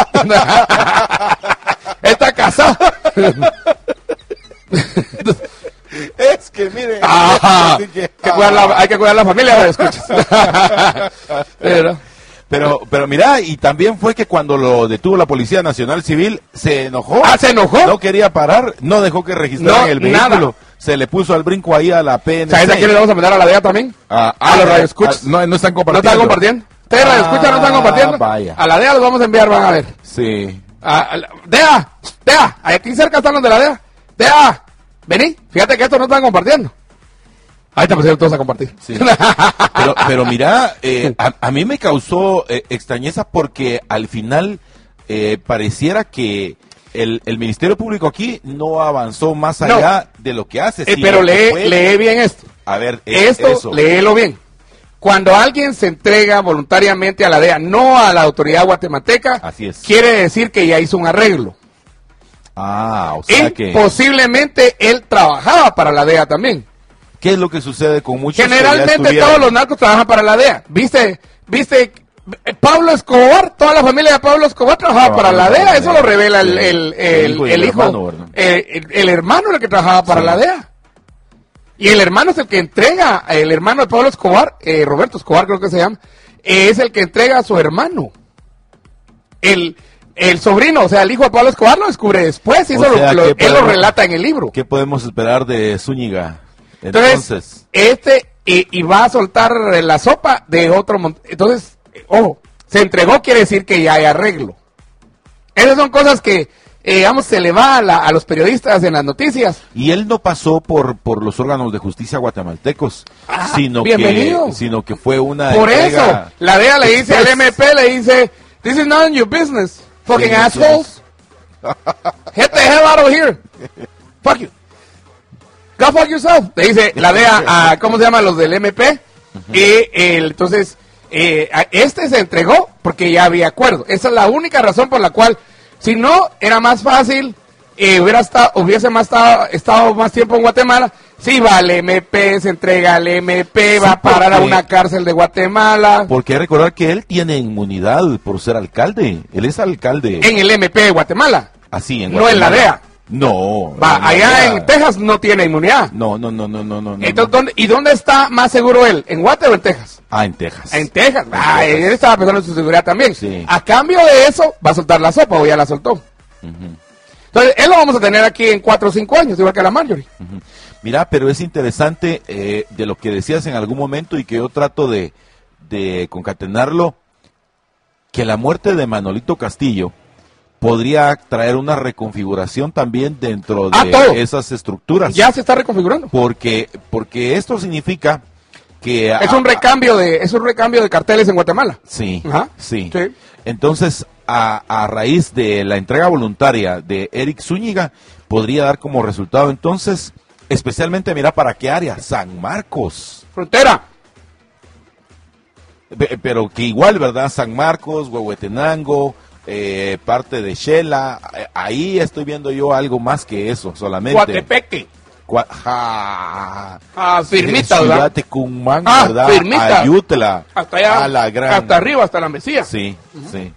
Está casado. Es que mire. Hay que cuidar la familia, escuchas. Pero mira, y también fue que cuando lo detuvo la Policía Nacional Civil, se enojó. ¿Se enojó? No quería parar, no dejó que registraran el vehículo. Nada. Se le puso al brinco ahí a la PNC. ¿Sabes a quién le vamos a mandar a la DEA también? A los radioescuchas. No están compartiendo. ¿No están compartiendo? ¿Ustedes radioescuchas no están compartiendo? Vaya. A la DEA los vamos a enviar, van a ver. Sí. DEA, aquí cerca están los de la DEA. DEA, vení, fíjate que estos no están compartiendo. Ahí te pusieron todos a compartir. Sí. Pero mira, a mí me causó extrañeza porque al final pareciera que el Ministerio Público aquí no avanzó más allá de lo que hace. Pero lee bien esto. A ver, esto, léelo bien. Cuando alguien se entrega voluntariamente a la DEA, no a la autoridad guatemalteca, así es, quiere decir que ya hizo un arreglo. O sea que posiblemente él trabajaba para la DEA también. ¿Qué es lo que sucede con muchos? Generalmente todos los narcos trabajan para la DEA. ¿Viste? Pablo Escobar, toda la familia de Pablo Escobar trabajaba para la DEA. Eso lo revela el hijo. El hermano era el que trabajaba para la DEA. Y el hermano es el que entrega, el hermano de Pablo Escobar, Roberto Escobar creo que se llama, es el que entrega a su hermano. El sobrino, o sea, el hijo de Pablo Escobar lo descubre después y eso él lo relata en el libro. ¿Qué podemos esperar de Zúñiga? Entonces y va a soltar la sopa de otro montón. Entonces, ojo, se entregó quiere decir que ya hay arreglo. Esas son cosas que, digamos, se le va a los periodistas en las noticias. Y él no pasó por los órganos de justicia guatemaltecos, sino que fue una Por entrega. eso, la DEA le dice al MP, le dice, this is not your business, fucking assholes. Get the hell out of here. Fuck you. Go fuck yourself. Le dice la DEA a, ¿cómo se llaman los del MP? Entonces, este se entregó porque ya había acuerdo. Esa es la única razón por la cual, si no, era más fácil, hubiese estado más tiempo en Guatemala. Sí, va al MP, se entrega al MP, va a parar a una cárcel de Guatemala. Porque hay que recordar que él tiene inmunidad por ser alcalde. Él es alcalde. En el MP de Guatemala. Así, en Guatemala. No en la DEA. No. Allá en Texas no tiene inmunidad. No. Entonces, ¿y dónde está más seguro él? ¿En Guate o en Texas? En Texas. En Texas. Él estaba pensando en su seguridad también. Sí. A cambio de eso, va a soltar la sopa o ya la soltó. Entonces, él lo vamos a tener aquí en 4 o 5 años, igual que la Marjorie. Mira, pero es interesante de lo que decías en algún momento y que yo trato de concatenarlo, que la muerte de Manolito Castillo podría traer una reconfiguración también dentro de esas estructuras. Ya se está reconfigurando. Porque esto significa que es un recambio de carteles en Guatemala. Sí. Sí. Entonces, a raíz de la entrega voluntaria de Eric Zúñiga, podría dar como resultado entonces, especialmente, mira, ¿para qué área? San Marcos. Frontera. Pero que igual, ¿verdad? San Marcos, Huehuetenango, parte de Shela, ahí estoy viendo yo algo más que eso, solamente. Coatepeque. Firmita, Ciudad ¿verdad? Tecumán, ¿verdad? Firmita. Ayutla. Hasta allá, a la gran... hasta arriba, hasta la Mesía. Sí, sí.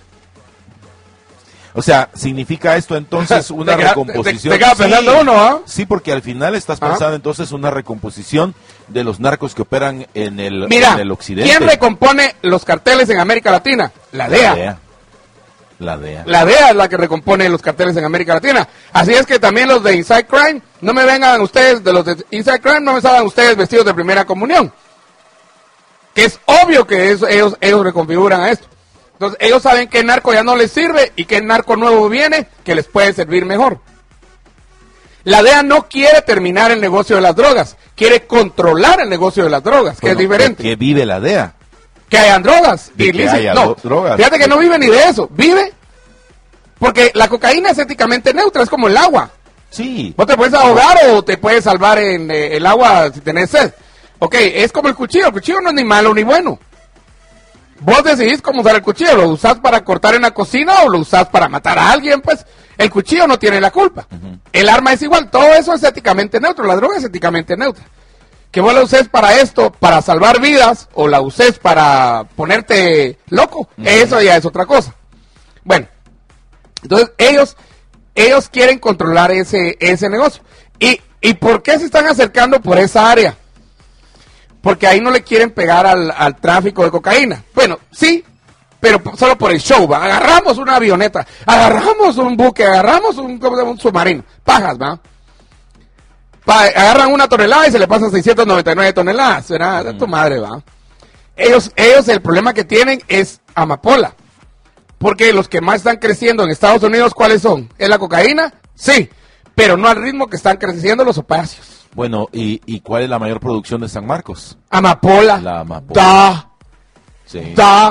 O sea, ¿significa esto entonces una recomposición? Te queda pensando uno, ¿ah? Sí, porque al final estás pensando entonces una recomposición de los narcos que operan en el occidente. ¿Quién recompone los carteles en América Latina? La DEA. La DEA. La DEA es la que recompone los carteles en América Latina. Así es que también los de Inside Crime, no me vengan ustedes, de los de Inside Crime, no me salgan ustedes vestidos de primera comunión. Que es obvio que ellos reconfiguran a esto. Entonces, ellos saben que el narco ya no les sirve y que el narco nuevo viene que les puede servir mejor. La DEA no quiere terminar el negocio de las drogas, quiere controlar el negocio de las drogas, que es diferente. ¿Qué vive la DEA? Que hayan drogas. Drogas. Fíjate que no vive ni de eso, vive porque la cocaína es éticamente neutra, es como el agua. Sí. Vos te puedes ahogar o te puedes salvar en el agua si tenés sed. Ok, es como el cuchillo no es ni malo ni bueno. Vos decidís cómo usar el cuchillo, ¿lo usás para cortar en la cocina o lo usás para matar a alguien? Pues el cuchillo no tiene la culpa. El arma es igual, todo eso es éticamente neutro, la droga es éticamente neutra. Que vos la uses para esto, para salvar vidas, o la uses para ponerte loco, eso ya es otra cosa. Bueno, entonces ellos quieren controlar ese negocio. ¿Y por qué se están acercando por esa área? Porque ahí no le quieren pegar al tráfico de cocaína. Bueno, sí, pero solo por el show, ¿va? Agarramos una avioneta, agarramos un buque, agarramos un submarino, pajas, ¿va? Agarran 1 tonelada y se le pasan 699 toneladas, ¿verdad? De tu madre, ¿va? Ellos el problema que tienen es amapola. Porque los que más están creciendo en Estados Unidos, ¿cuáles son? ¿Es la cocaína? Sí, pero no al ritmo que están creciendo los opiáceos. Bueno, ¿y cuál es la mayor producción de San Marcos? Amapola. La amapola. Sí.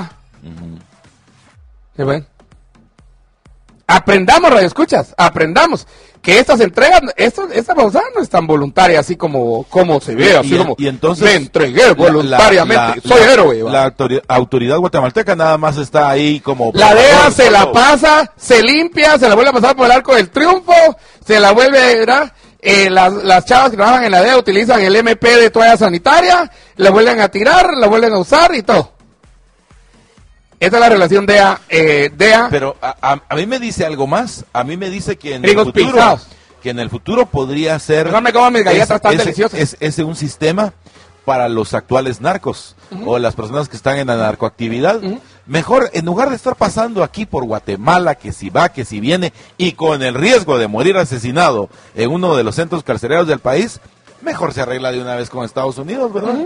¿Sí ven? Aprendamos, radioescuchas, aprendamos que estas entregas, esta bausada no es tan voluntaria así como se ve, así como y entonces me entregué voluntariamente, soy héroe. La autoridad guatemalteca nada más está ahí como... La DEA se la pasa, se limpia, se la vuelve a pasar por el Arco del Triunfo, se la vuelve, ¿verdad? Las chavas que trabajan en la DEA utilizan el MP de toalla sanitaria, la vuelven a tirar, la vuelven a usar y todo. Esa es la relación DEA. Pero a mí me dice algo más. A mí me dice que en el futuro podría ser... Mejor me como mis galletas tan deliciosas. Es un sistema para los actuales narcos o las personas que están en la narcoactividad. Mejor, en lugar de estar pasando aquí por Guatemala, que si va, que si viene, y con el riesgo de morir asesinado en uno de los centros carcelarios del país, mejor se arregla de una vez con Estados Unidos, ¿verdad?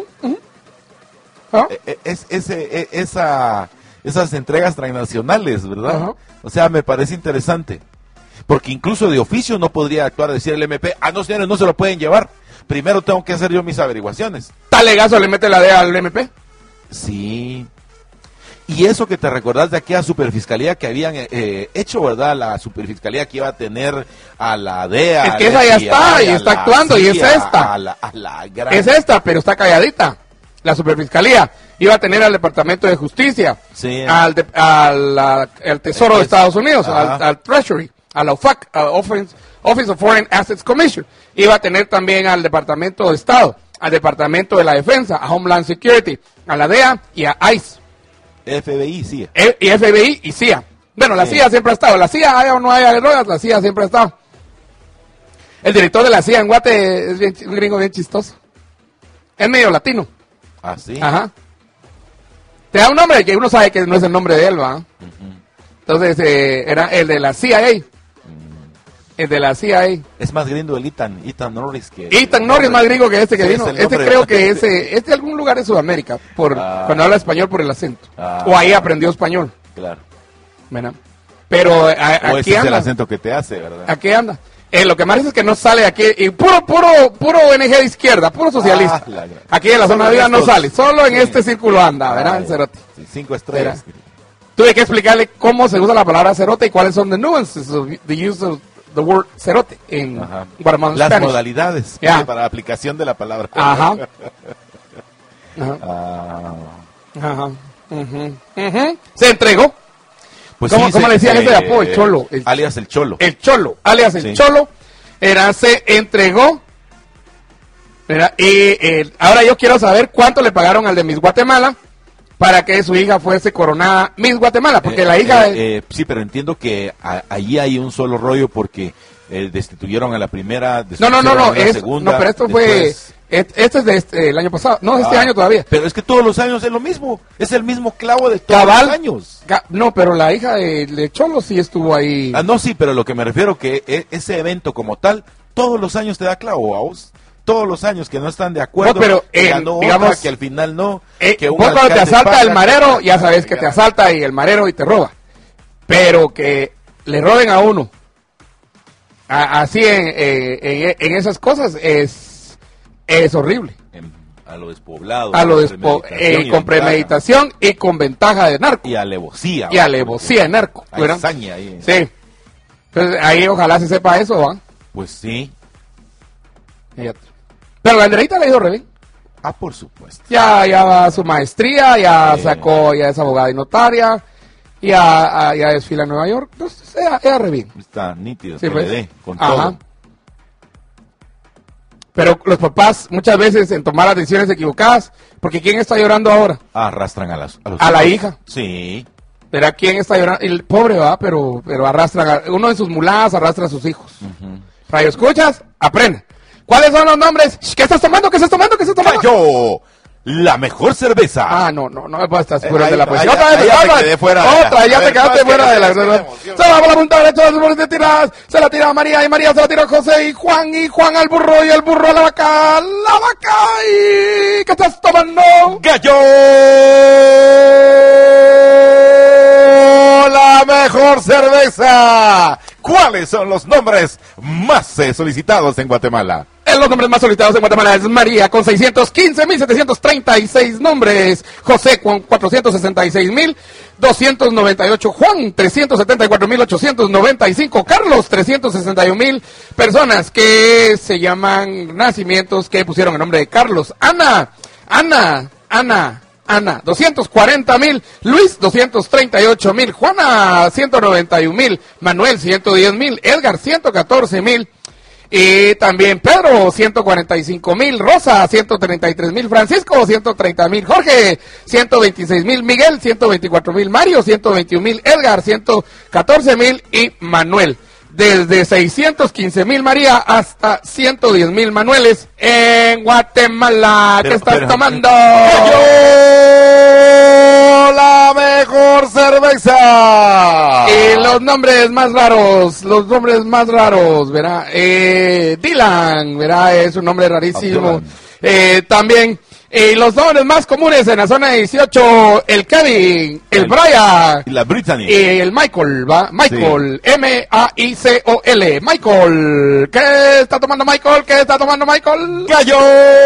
Esas entregas transnacionales, ¿verdad? O sea, me parece interesante. Porque incluso de oficio no podría actuar, decir el MP, no señores, no se lo pueden llevar. Primero tengo que hacer yo mis averiguaciones. ¿Talegazo le mete la DEA al MP? Sí. Y eso que te recordás de aquella superfiscalía que habían hecho, ¿verdad? La superfiscalía que iba a tener a la DEA. Es que esa ya está, y está actuando, y es esta. Es esta, pero está calladita. La superfiscalía iba a tener al Departamento de Justicia, sí, al Tesoro de Estados Unidos, al Treasury, a la OFAC, Office of Foreign Assets Commission. Iba a tener también al Departamento de Estado, al Departamento de la Defensa, a Homeland Security, a la DEA y a ICE. FBI, CIA. Y FBI y CIA. Bueno, la CIA siempre ha estado. La CIA, haya o no haya drogas, la CIA siempre ha estado. El director de la CIA en Guate es un gringo bien chistoso. Es medio latino. ¿Ah, sí? Ajá. Te da un nombre que uno sabe que no es el nombre de él, ¿va? Entonces, era el de la CIA. El de la CIA. Es más gringo el Ethan Norris que... Ethan Norris es más gringo que este que vino. Este creo que es de algún lugar de Sudamérica, cuando habla español por el acento. O ahí aprendió español. Claro. ¿Verdad? Pero aquí ese anda. es el acento que te hace, ¿verdad? Aquí anda. Lo que más es que no sale aquí, y puro ONG de izquierda, puro socialista. Aquí en la zona de vida no sale, solo en este círculo anda, ¿verdad? En Cerote. 5 estrellas. Tuve que explicarle cómo se usa la palabra cerote y cuáles son the nuances of the use of the word cerote en Guatemala. Las Spanish. modalidades para la aplicación de la palabra. Ajá. Ajá. Ajá. Se entregó. Pues ¿Cómo, sí, cómo le decían ese de apodo? El Cholo. Alias el Cholo. El Cholo, alias el Sí. Cholo, se entregó. Y ahora yo quiero saber cuánto le pagaron al de Miss Guatemala para que su hija fuese coronada Miss Guatemala, porque la hija... sí, pero entiendo que allí hay un solo rollo porque destituyeron a la primera, No, a la es, segunda. no, pero esto después... este es de el año pasado, no, este año todavía. Pero es que todos los años es lo mismo, es el mismo clavo de todos Cabal. los años. No, pero la hija de Cholo sí estuvo ahí. No, sí, pero lo que me refiero que ese evento como tal, todos los años te da clavo a vos. Todos los años que no están de acuerdo, No, pero, que ganó digamos, otra, que al final no. Que un vos cuando te alcalde asalta paga, el marero, ya que- sabes que te asalta y el marero y te roba. Pero que le roben a uno, así en esas cosas, es horrible. A lo despoblado. Con premeditación y con ventaja de narco. Y alevosía. Y alevosía de narco. Hay ¿verdad? hazaña ahí. Sí. Entonces ahí ojalá se sepa eso, ¿va? Pues sí. Fíjate. Pero la Andreita le ha ido re bien. Por supuesto. Ya va a su maestría, ya sacó, ya es abogada y notaria, ya desfila en Nueva York. Entonces, ella re bien. Está nítido, Sí, pues. PLD, con Ajá. todo. Pero los papás muchas veces en tomar las decisiones equivocadas, porque ¿quién está llorando ahora? Arrastran a la A la hija. Sí. ¿Verá quién está llorando? El pobre va, pero arrastra, uno de sus muladas arrastra a sus hijos. Radio escuchas, aprende. ¿Cuáles son los nombres? ¿Qué estás tomando? ¿Qué estás tomando? ¿Qué estás tomando? Cayó la mejor cerveza. No me estás fuera de la ahí posición. ya me quedé fuera de la- Otra, ya a te ver, quedaste más fuera que de la... no Se sé, va me emociona. por la punta derecha, se tira, se la tira a María, y María se la tira a José, y Juan al burro, y el burro a la vaca, y... ¿Qué estás tomando? Cayó la mejor cerveza. ¿Cuáles son los nombres más solicitados en Guatemala? Los nombres más solicitados en Guatemala es María con 615.736 nombres, José con 466.298, Juan 374.895, Carlos 361.000 personas que se llaman nacimientos que pusieron el nombre de Carlos, Ana 240.000, Luis 238.000, Juana 191.000, Manuel 110.000, Edgar 114.000. Y también Pedro, 145.000, Rosa, 133.000, Francisco, 130.000, Jorge, 126.000, Miguel, 124.000, Mario, 121.000, Edgar, 114.000 y Manuel. Desde 615.000 María hasta 110.000 Manueles en Guatemala. ¿Qué estás tomando? La mejor cerveza. Y los nombres más raros, ¿verdad? Dylan, ¿verdad? Es un nombre rarísimo. También, los nombres más comunes en la zona 18, el Kevin, el Brian, Y la Brittany. y el Michael, ¿va? Michael, sí. M-A-I-C-O-L, Michael. ¿Qué está tomando Michael? Cayó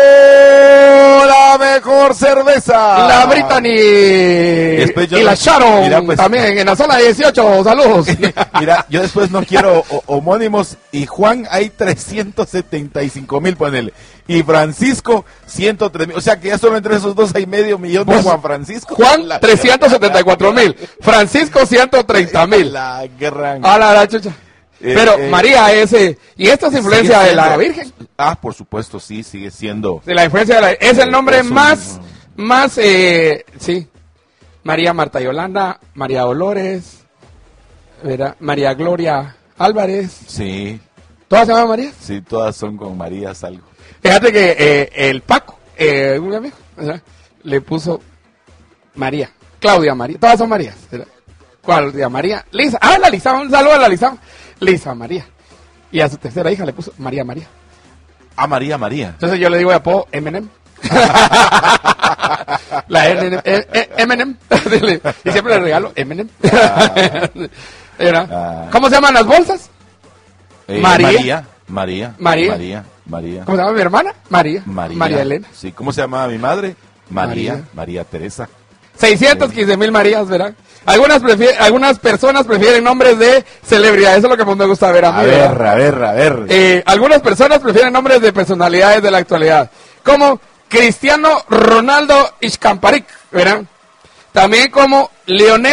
la mejor cerveza. La Brittany y la Sharon, mira, pues, también en la zona 18, saludos. Mira, yo después no quiero homónimos. Y Juan hay 375.000, ponele. Y Francisco 103.000. O sea que ya solo entre esos dos hay medio millón de Juan Francisco. Juan 374.000, Francisco 130.000. La gran. A la chucha. Pero María y esta es influencia de la Virgen. Por supuesto, sí, sigue siendo. De la influencia de la es el nombre más sí. María Marta Yolanda, María Dolores, ¿verdad? María Gloria Álvarez. Sí, ¿Todas se llaman María? sí, todas son con María algo. Fíjate que el Paco, un amigo, ¿verdad? Le puso María, Claudia María, todas son Marías, ¿verdad? Claudia María, Lisa, la Lisa, un saludo a la Lisa, Lisa María. Y a su tercera hija le puso María María. María. Entonces yo le digo de apodo M&M. La M&M. Y siempre le regalo M&M. ¿Cómo se llaman las bolsas? María. ¿Cómo se llama mi hermana? María Elena. Sí, ¿cómo se llamaba mi madre? María Teresa. 615.000 Marías, ¿verdad? Algunas personas prefieren nombres de celebridades, eso es lo que más me gusta ver a mí. A ver. Algunas personas prefieren nombres de personalidades de la actualidad, como Cristiano Ronaldo Iscamparic, ¿verdad? También como Lionel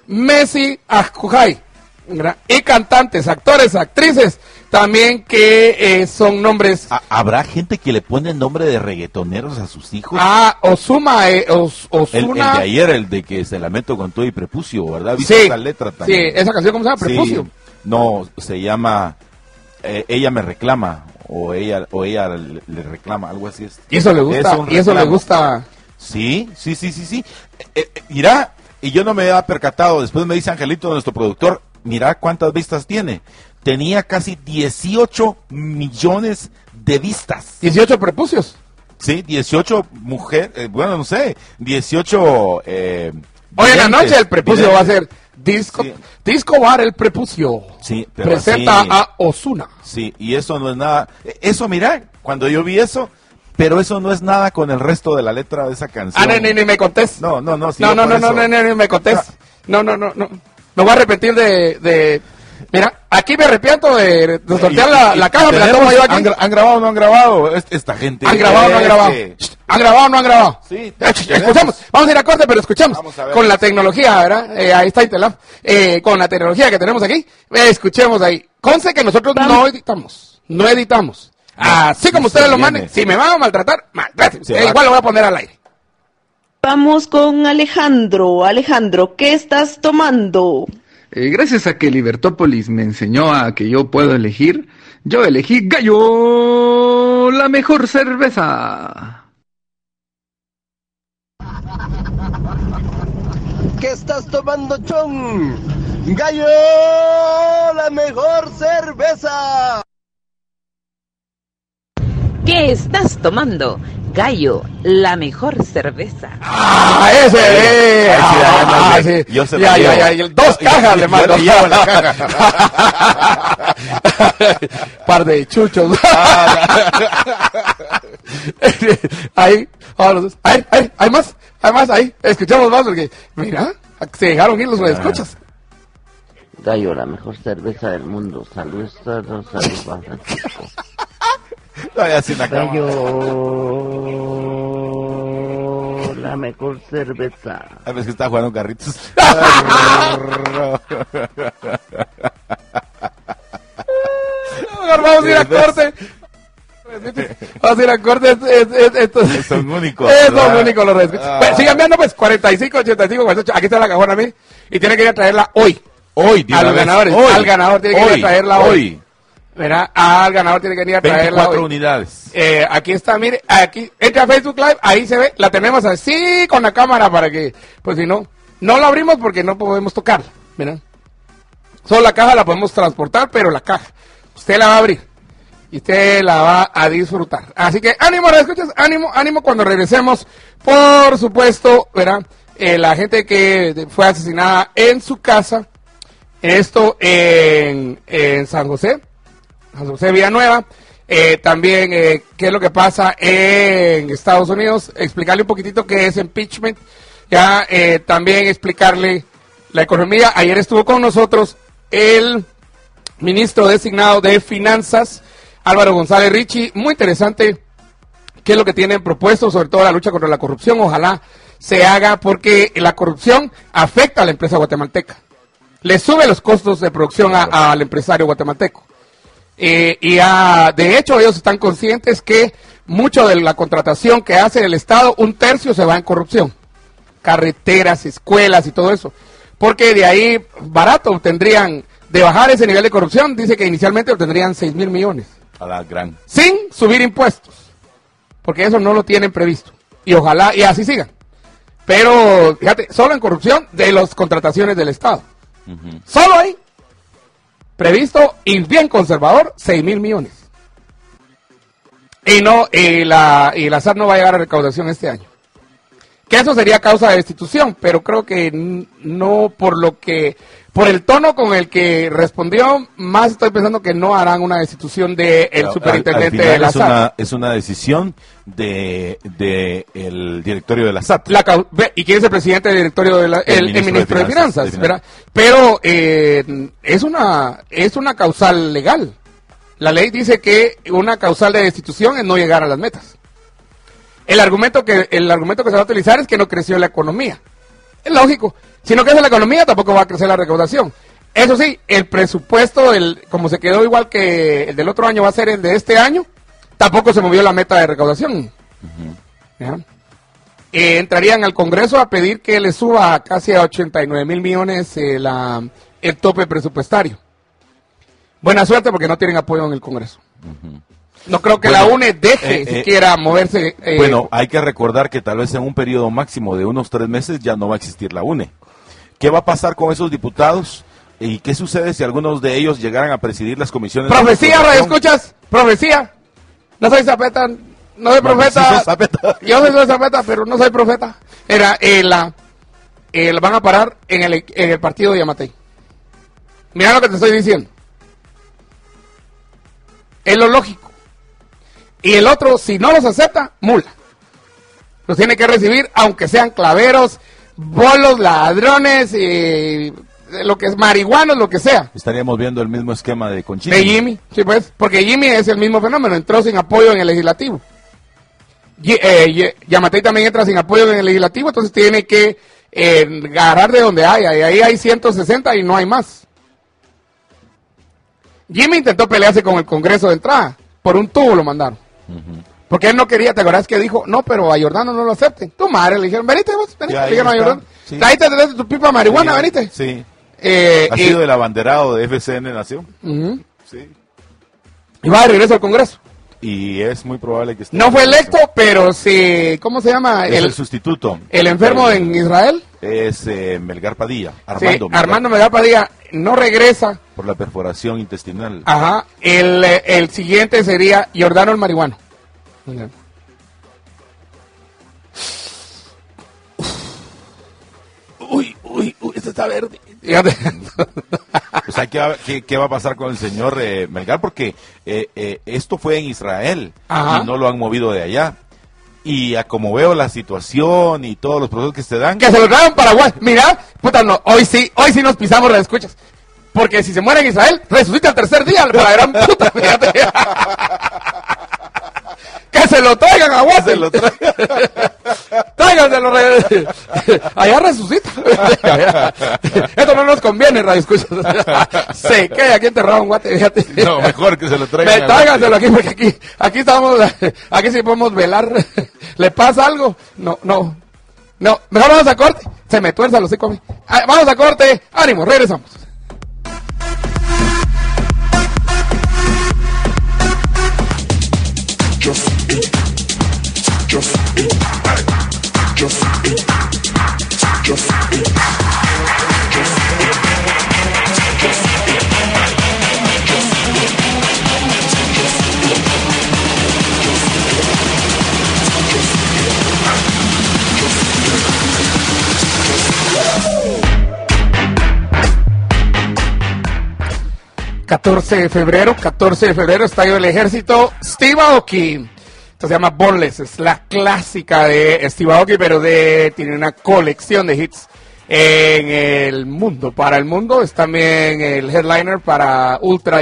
Messi Ajujay, y cantantes, actores, actrices, también que son nombres. ¿Habrá gente que le pone el nombre de reggaetoneros a sus hijos? Ozuna. El de ayer, el de que se lamento con todo y prepucio, ¿verdad? ¿Viste Sí, esa letra también? sí, esa canción, ¿cómo se llama? Prepucio. Sí. No, se llama Ella me reclama, o ella le reclama, algo así es. Y eso le gusta, y eso le gusta. Sí. Mira, y yo no me había percatado, después me dice Angelito, nuestro productor, mira cuántas vistas tiene. Tenía casi 18 millones de vistas. 18 prepucios. Sí, 18 mujeres, bueno, no sé, 18... Hoy en la noche el prepucio va a ser Disco Bar el prepucio. Sí, pero presenta así, a Ozuna. Sí, y eso no es nada. Eso, mira, cuando yo vi eso, pero eso no es nada con el resto de la letra de esa canción. Ni me contés. No. No, me contés. No. Me voy a arrepentir de... Mira, aquí me arrepiento de sortear la caja, me la tomo yo aquí. ¿Han grabado o no han grabado? Esta gente. ¿Han grabado o no han grabado? ¿Han grabado o no han grabado? Sí. Escuchamos, vamos a ir a corte, pero escuchamos. Con la tecnología, ¿verdad? Ahí está Intelab. Con la tecnología que tenemos aquí, escuchemos ahí. Conste que nosotros no editamos. Así como ustedes lo manden, si me van a maltratar, maltraten. Igual lo voy a poner al aire. Vamos con Alejandro. Alejandro, ¿qué estás tomando? Gracias a que Libertópolis me enseñó a que yo puedo elegir, yo elegí Gallo, la mejor cerveza. ¿Qué estás tomando, Chon? Gallo, la mejor cerveza. ¿Qué estás tomando? Gallo, la mejor cerveza. ¡Ese! Sí. Yo se Ya, dos cajas le mando. Llevo la caja. Par de chuchos. Ahí, hay más, ahí. Escuchamos más porque, mira, se dejaron ir los escuchas. Gallo, la mejor cerveza del mundo. Saludos todos, saludos Juan Francisco. Gallo, la mejor cerveza. A ver, que está jugando carritos. Vamos a ir a corte. Vamos a ir a corte. Son únicos. Son únicos los respetos. Sigan enviando, pues, 45, 85, 48. Aquí está la cajona, mire. Y tiene que ir a traerla hoy. A los ganadores. Al ganador tiene que ir a traerla hoy. Verá, al ganador tiene que venir a traerla 24 hoy. unidades. Aquí está, mire, aquí, entra a Facebook Live, ahí se ve, la tenemos así con la cámara para que, pues si no la abrimos porque no podemos tocarla, ¿verdad? Solo la caja la podemos transportar, pero la caja, usted la va a abrir y usted la va a disfrutar. Así que ánimo, escuchas, ánimo cuando regresemos, por supuesto, ¿verdad? La gente que fue asesinada en su casa, esto en San José Villanueva, también qué es lo que pasa en Estados Unidos, explicarle un poquitito qué es impeachment, ya también explicarle la economía. Ayer estuvo con nosotros el ministro designado de Finanzas, Álvaro González Richie, muy interesante qué es lo que tienen propuesto, sobre todo la lucha contra la corrupción, ojalá se haga porque la corrupción afecta a la empresa guatemalteca, le sube los costos de producción al empresario guatemalteco. De hecho ellos están conscientes que mucho de la contratación que hace el Estado, 1/3 se va en corrupción, carreteras, escuelas y todo eso, porque de ahí barato obtendrían, de bajar ese nivel de corrupción, dice que inicialmente obtendrían 6,000 millones A la gran. sin subir impuestos, porque eso no lo tienen previsto, y ojalá y así sigan, pero fíjate, solo en corrupción de las contrataciones del Estado, solo ahí previsto y bien conservador, 6,000 millones. Y la SAT no va a llegar a recaudación este año. Que eso sería causa de destitución, pero creo que no por el tono con el que respondió, más estoy pensando que no harán una destitución del superintendente de la SAT. Es una decisión de el directorio de la SAT. ¿Y quién es el presidente del directorio el ministro de Finanzas? ¿Verdad? Pero es una causal legal. La ley dice que una causal de destitución es no llegar a las metas. El argumento que se va a utilizar es que no creció la economía. Es lógico. Si no crece la economía, tampoco va a crecer la recaudación. Eso sí, el presupuesto, como se quedó igual que el del otro año va a ser el de este año, tampoco se movió la meta de recaudación. ¿Ya? Entrarían al Congreso a pedir que le suba casi a 89,000 millones el tope presupuestario. Buena suerte porque no tienen apoyo en el Congreso. No creo que la UNE deje siquiera moverse. Bueno, hay que recordar que tal vez en un periodo máximo de unos 3 meses ya no va a existir la UNE. ¿Qué va a pasar con esos diputados? ¿Y qué sucede si algunos de ellos llegaran a presidir las comisiones? Profecía, Radio Escuchas, profecía. No soy Zapeta, no soy profeta. Yo soy Zapeta, pero no soy profeta. Van a parar en el partido de Yamatei. Mira lo que te estoy diciendo. Es lo lógico. Y el otro, si no los acepta, mula. Los tiene que recibir, aunque sean claveros, bolos, ladrones, lo que es marihuanos, lo que sea. Estaríamos viendo el mismo esquema de Conchita. De Jimmy, sí pues, porque Jimmy es el mismo fenómeno, entró sin apoyo en el legislativo. Yamatei también entra sin apoyo en el legislativo, entonces tiene que agarrar de donde haya, y ahí hay 160 y no hay más. Jimmy intentó pelearse con el Congreso de entrada, por un tubo lo mandaron. Porque él no quería, ¿te acordás que dijo? No, pero a Jordano no lo acepten. Tu madre le dijeron, venite vos, venite. Le dijeron a Jordano, tráete tu pipa de marihuana, sí, venite. Sí. Ha sido el abanderado de FCN Nación. Sí. Y va de regreso al Congreso. Y es muy probable que esté. No fue electo, pero sí, ¿cómo se llama? Es el sustituto. El enfermo en Israel. Es Melgar Padilla. Armando Melgar Padilla no regresa. Por la perforación intestinal. Ajá. El siguiente sería Jordano el marihuano. Uy, esto está verde. O sea, ¿qué va a pasar con el señor Melgar? Porque esto fue en Israel. Ajá. Y no lo han movido de allá. Y como veo la situación y todos los procesos que se dan... Que se lo traen en Paraguay. Mira, puta, no, hoy sí nos pisamos las escuchas. Porque si se muere en Israel, resucita el tercer día, la gran puta, fíjate. Que se lo traigan a Guate. Se lo traigan. Tráiganselo. Allá resucita. Esto no nos conviene, Radio Escuchas. Se queda aquí enterrado en Guate, fíjate. No, mejor que se lo traigan. Tráiganselo aquí, porque aquí estamos, aquí sí podemos velar. ¿Le pasa algo? No. Mejor vamos a corte. Se me tuerza los hocico a mí. Vamos a corte. Ánimo, regresamos. ...14 de febrero, Estadio del Ejército, Steve Aoki. Esto se llama Boneless, es la clásica de Steve Aoki, pero tiene una colección de hits en el mundo. Para el mundo es también el headliner para Ultra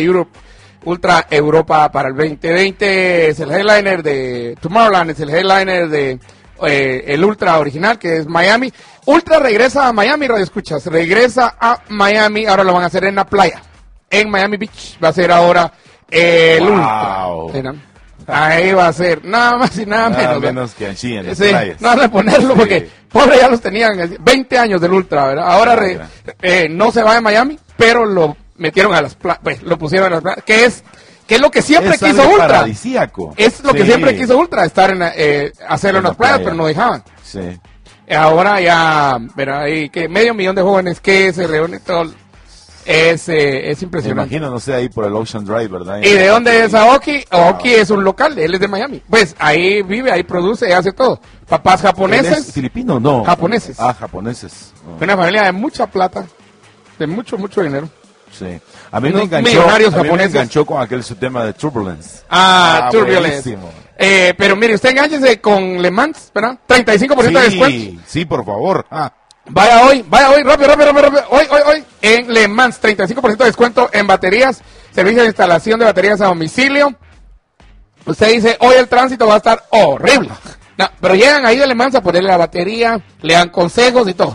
Europa para el 2020, es el headliner de Tomorrowland, es el headliner de el Ultra original, que es Miami. Ultra regresa a Miami, Radio Escuchas, regresa a Miami, ahora lo van a hacer en la playa. En Miami Beach va a ser ahora el Ultra. Ahí va a ser, nada más y nada menos que allí en las playas. No de ponerlo porque pobre ya los tenían 20 años del Ultra, ¿verdad? Ahora no se va de Miami, pero lo metieron a las playas, pues, lo pusieron a las playas, que es lo que siempre quiso Ultra. Paradisíaco. Es lo que siempre quiso Ultra, estar hacerlo en las playas, pero no dejaban. Sí. Ahora ya, verá ahí que 500,000 de jóvenes que se reúnen todo. Es impresionante. Me imagino, no sé, ahí por el Ocean Drive, ¿verdad? ¿Y de dónde es Aoki? Aoki es un local, él es de Miami. Pues ahí vive, ahí produce, hace todo. Papás japoneses. ¿Es filipino? No. Japoneses. Japoneses. Una familia de mucha plata, de mucho dinero. Sí. A mí me enganchó con aquel su tema de Turbulence. Turbulence. Pero mire, usted enganchese con Le Mans, ¿verdad? 35% de descuento. Sí, por favor. Vaya hoy, rápido. Hoy, en Le Mans, 35% de descuento en baterías, servicio de instalación de baterías a domicilio. Usted dice, hoy el tránsito va a estar horrible. No, pero llegan ahí de Le Mans a ponerle la batería, le dan consejos y todo.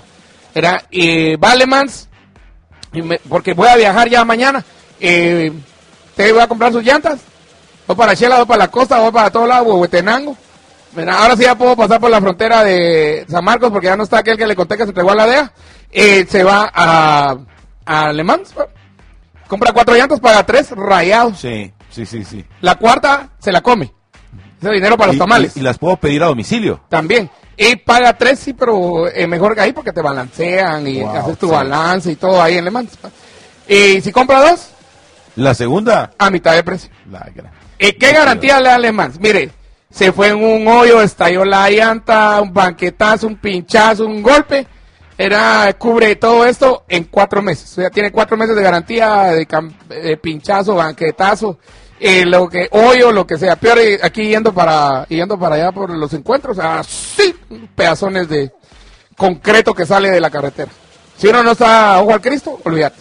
Valemans, porque voy a viajar ya mañana. Te voy a comprar sus llantas. Voy para Shela, voy para la costa, voy para todos lados, Huehuetenango. Ahora sí ya puedo pasar por la frontera de San Marcos porque ya no está aquel que le conté que se entregó a la DEA. Se va a Le Mans. Compra 4 llantas, paga 3 rayados. Sí. La cuarta se la come. Ese dinero para los tamales. Y las puedo pedir a domicilio. También. Y paga 3, sí, pero mejor que ahí porque te balancean y haces tu balance y todo ahí en Le Mans. Y si compra 2, la segunda a mitad de precio. ¿Qué garantía le da Le Mans? Mire, se fue en un hoyo, estalló la llanta, un banquetazo, un pinchazo, un golpe. Cubre todo esto en 4 meses. O sea, tiene 4 meses de garantía de pinchazo, banquetazo, hoyo, lo que sea. Peor aquí yendo para allá por los encuentros, así, pedazones de concreto que sale de la carretera. Si uno no está ojo al Cristo, olvídate.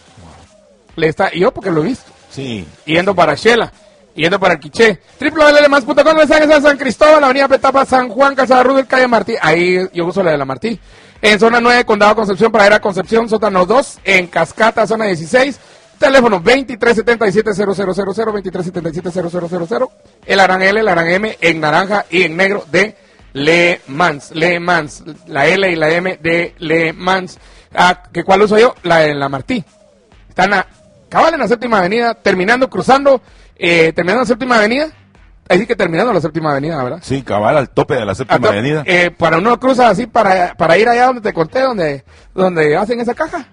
Yo porque lo he visto. Sí. Yendo para Shela, yendo para el Quiché. www.lemans.com, mensajes a San Cristóbal, Avenida Petapa, San Juan, Calzada Rubio, calle Martí. Ahí yo uso la de la Martí. En zona 9, Condado Concepción, Pradera Concepción, sótano 2, en Cascata, zona 16, teléfono 2377-0000, 2377-0000, el Aran L, el Aran M, en naranja y en negro de Le Mans, la L y la M de Le Mans. ¿Cuál uso yo? La de la Martí. Están cabal en la Séptima Avenida, terminando la Séptima Avenida. Ahí sí que terminando la Séptima Avenida, ¿verdad? Sí, cabal al tope de la Séptima Avenida. Para uno cruza así para ir allá donde te conté, donde hacen esa caja.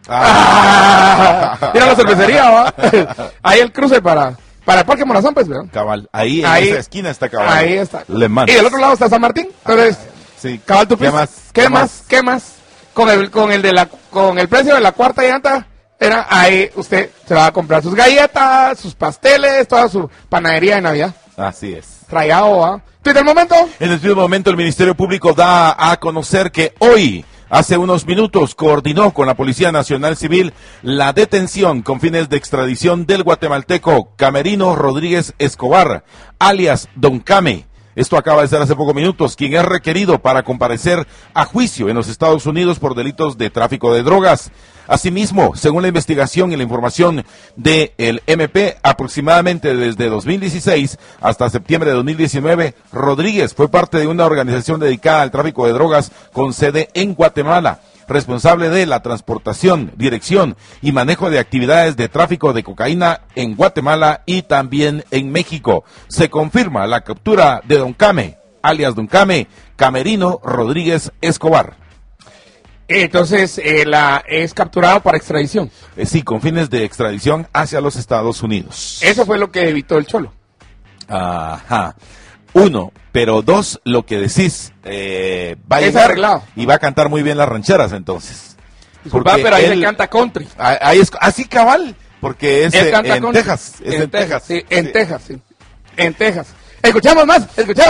Mira la cervecería, ¿va? Ahí el cruce para el Parque Morazán, pues, ¿verdad? Cabal, ahí en esa esquina está cabal. Ahí está. Le Mans. Y del otro lado está San Martín. Entonces, sí. Cabal, tú ¿Qué más? Con el precio de la cuarta llanta, ahí usted se va a comprar sus galletas, sus pasteles, toda su panadería de Navidad. Así es. Rayado, ¿ah? ¿Twitter momento? En el Twitter momento, el Ministerio Público da a conocer que hoy, hace unos minutos, coordinó con la Policía Nacional Civil la detención con fines de extradición del guatemalteco Camerino Rodríguez Escobar, alias Don Came. Esto acaba de ser hace pocos minutos, quien es requerido para comparecer a juicio en los Estados Unidos por delitos de tráfico de drogas. Asimismo, según la investigación y la información del MP, aproximadamente desde 2016 hasta septiembre de 2019, Rodríguez fue parte de una organización dedicada al tráfico de drogas con sede en Guatemala, responsable de la transportación, dirección y manejo de actividades de tráfico de cocaína en Guatemala y también en México. Se confirma la captura de Don Came, alias Don Came, Camerino Rodríguez Escobar. Entonces, es capturado para extradición. Sí, con fines de extradición hacia los Estados Unidos. Eso fue lo que evitó el Cholo. Ajá. 1, pero 2, lo que decís, va a llegar arreglado. Y va a cantar muy bien las rancheras entonces. Disculpa, pero ahí se canta country. Ahí es así cabal, porque es en Texas. Es en Texas. Sí, en Texas, sí. En Texas. Escuchamos más.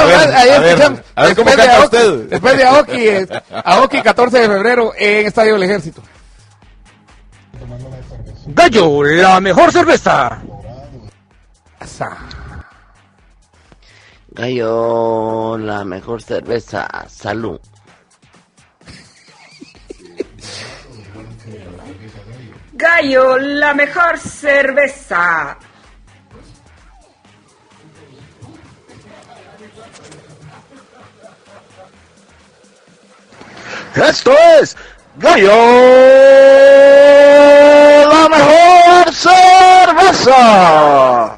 A ver cómo canta usted. Después de Aoki, 14 de febrero en Estadio del Ejército. Gallo, la mejor cerveza. Gallo, la mejor cerveza. Salud. Gallo, la mejor cerveza. Esto es Gallo, la mejor cerveza.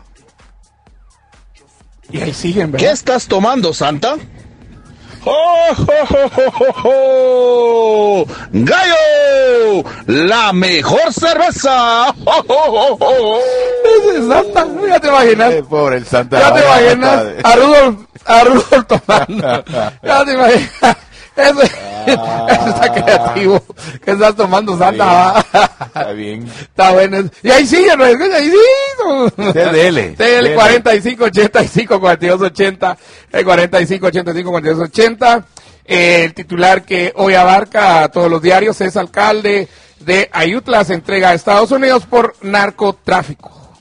Y ahí siguen, ¿verdad? ¿Qué estás tomando, Santa? ¡Oh, oh, oh, oh, oh! ¡Gallo! ¡La mejor cerveza! ¡Oh, oh, oh, oh! Ese es Santa, ya te imaginas. Pobre el Santa. Ya te imaginas a Rudolf tomando. Ya te imaginas. Eso está creativo. ¿Qué estás tomando, Santa? Está bien. Está bueno. Y ahí sigue, ¿no? Ahí sí. CDL 45 85 42 80. El 45 85 42 80. El titular que hoy abarca a todos los diarios es alcalde de Ayutla. Se entrega a Estados Unidos por narcotráfico.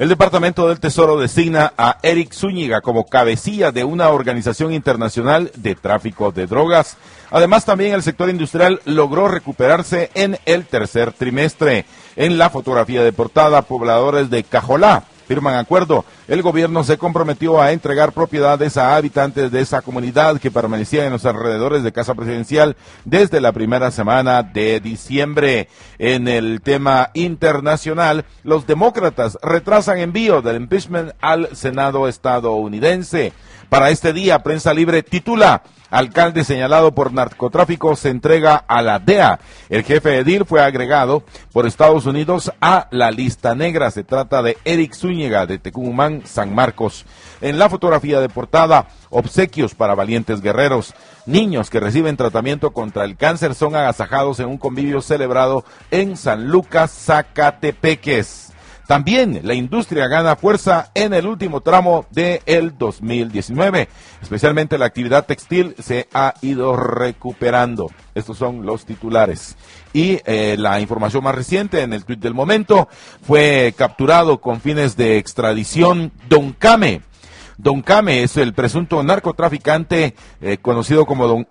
El Departamento del Tesoro designa a Eric Zúñiga como cabecilla de una organización internacional de tráfico de drogas. Además, también el sector industrial logró recuperarse en el tercer trimestre. En la fotografía de portada, pobladores de Cajolá firman acuerdo. El gobierno se comprometió a entregar propiedades a habitantes de esa comunidad que permanecían en los alrededores de Casa Presidencial desde la primera semana de diciembre. En el tema internacional, los demócratas retrasan envío del impeachment al Senado estadounidense. Para este día, Prensa Libre titula: alcalde señalado por narcotráfico se entrega a la DEA. El jefe edil fue agregado por Estados Unidos a la lista negra. Se trata de Eric Zúñiga, de Tecumán, San Marcos. En la fotografía de portada, obsequios para valientes guerreros. Niños que reciben tratamiento contra el cáncer son agasajados en un convivio celebrado en San Lucas, Zacatepeques. También la industria gana fuerza en el último tramo del 2019. Especialmente la actividad textil se ha ido recuperando. Estos son los titulares. Y la información más reciente en el tuit del momento: fue capturado con fines de extradición Don Came. Don Came es el presunto narcotraficante conocido como Don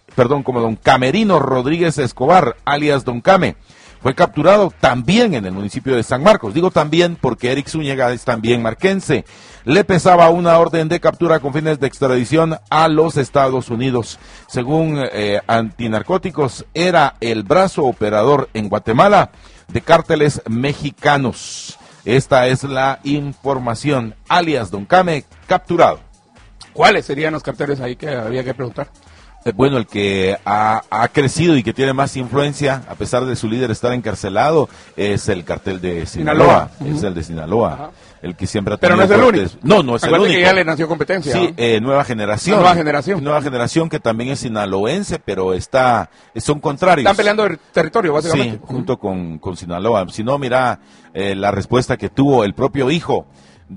Camerino Rodríguez Escobar, alias Don Came. Fue capturado también en el municipio de San Marcos. Digo también porque Eric Zúñiga es también marquense. Le pesaba una orden de captura con fines de extradición a los Estados Unidos. Según Antinarcóticos, era el brazo operador en Guatemala de cárteles mexicanos. Esta es la información. Alias Don Came, capturado. ¿Cuáles serían los carteles ahí que había que preguntar? Bueno, el que ha crecido y que tiene más influencia, a pesar de su líder estar encarcelado, es el cartel de Sinaloa. Es el de Sinaloa. Ajá. El que siempre ha Pero no es el único. No es el único. Que ya le nació competencia. Sí, Nueva Generación. Nueva Generación que también es sinaloense, pero son contrarios. Están peleando el territorio, básicamente. Sí, junto con Sinaloa. Si no, mira la respuesta que tuvo el propio hijo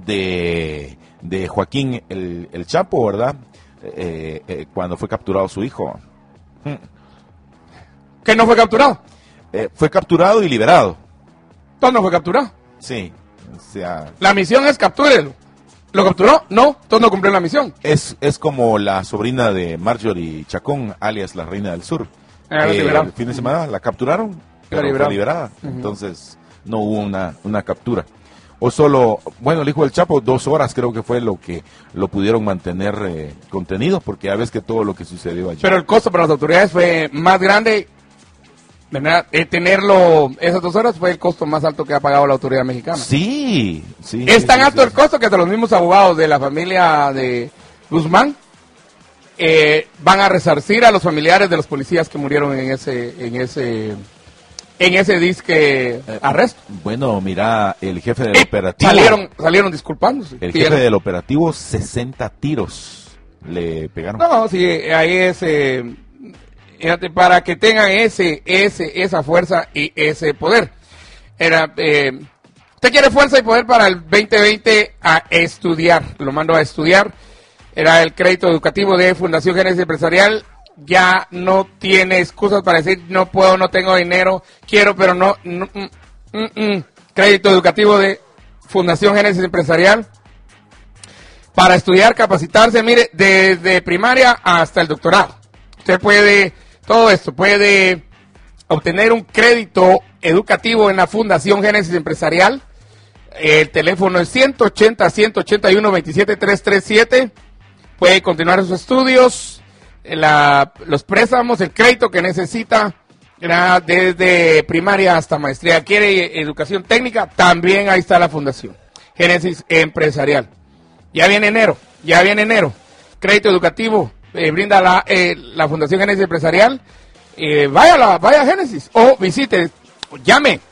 de Joaquín el Chapo, ¿verdad? Cuando fue capturado su hijo. ¿Que no fue capturado? Fue capturado y liberado. ¿Todo no fue capturado? Sí. O sea, la misión es captúrelo. ¿Lo capturó? No, todo no cumplió la misión. Es como la sobrina de Marjorie Chacón, alias la reina del sur. El fin de semana la capturaron, pero fue liberada. Entonces no hubo una captura. O solo, bueno, el hijo del Chapo, 2 horas creo que fue lo que lo pudieron mantener contenido, porque ya ves que todo lo que sucedió allí. Pero el costo para las autoridades fue más grande, ¿verdad? Tenerlo esas 2 horas fue el costo más alto que ha pagado la autoridad mexicana. Sí. Es tan alto el costo que hasta los mismos abogados de la familia de Guzmán van a resarcir a los familiares de los policías que murieron en ese disque arresto. Bueno, mira, el jefe del operativo... Salieron disculpándose. El jefe del operativo, 60 tiros le pegaron. No, sí, ahí es... fíjate, para que tengan esa fuerza y ese poder. Usted quiere fuerza y poder para el 2020 a estudiar. Lo mando a estudiar. Era el crédito educativo de Fundación Génesis Empresarial. Ya no tiene excusas para decir no puedo, no tengo dinero, quiero, pero no. Crédito educativo de Fundación Génesis Empresarial para estudiar, capacitarse, mire, desde primaria hasta el doctorado. Usted puede, todo esto, puede obtener un crédito educativo en la Fundación Génesis Empresarial. El teléfono es 180-181-27337. Puede continuar sus estudios. Los préstamos, el crédito que necesita desde primaria hasta maestría. Quiere educación técnica, también ahí está la Fundación Génesis Empresarial. Ya viene enero. Crédito educativo brinda la Fundación Génesis Empresarial. Vaya a Génesis o visite, llame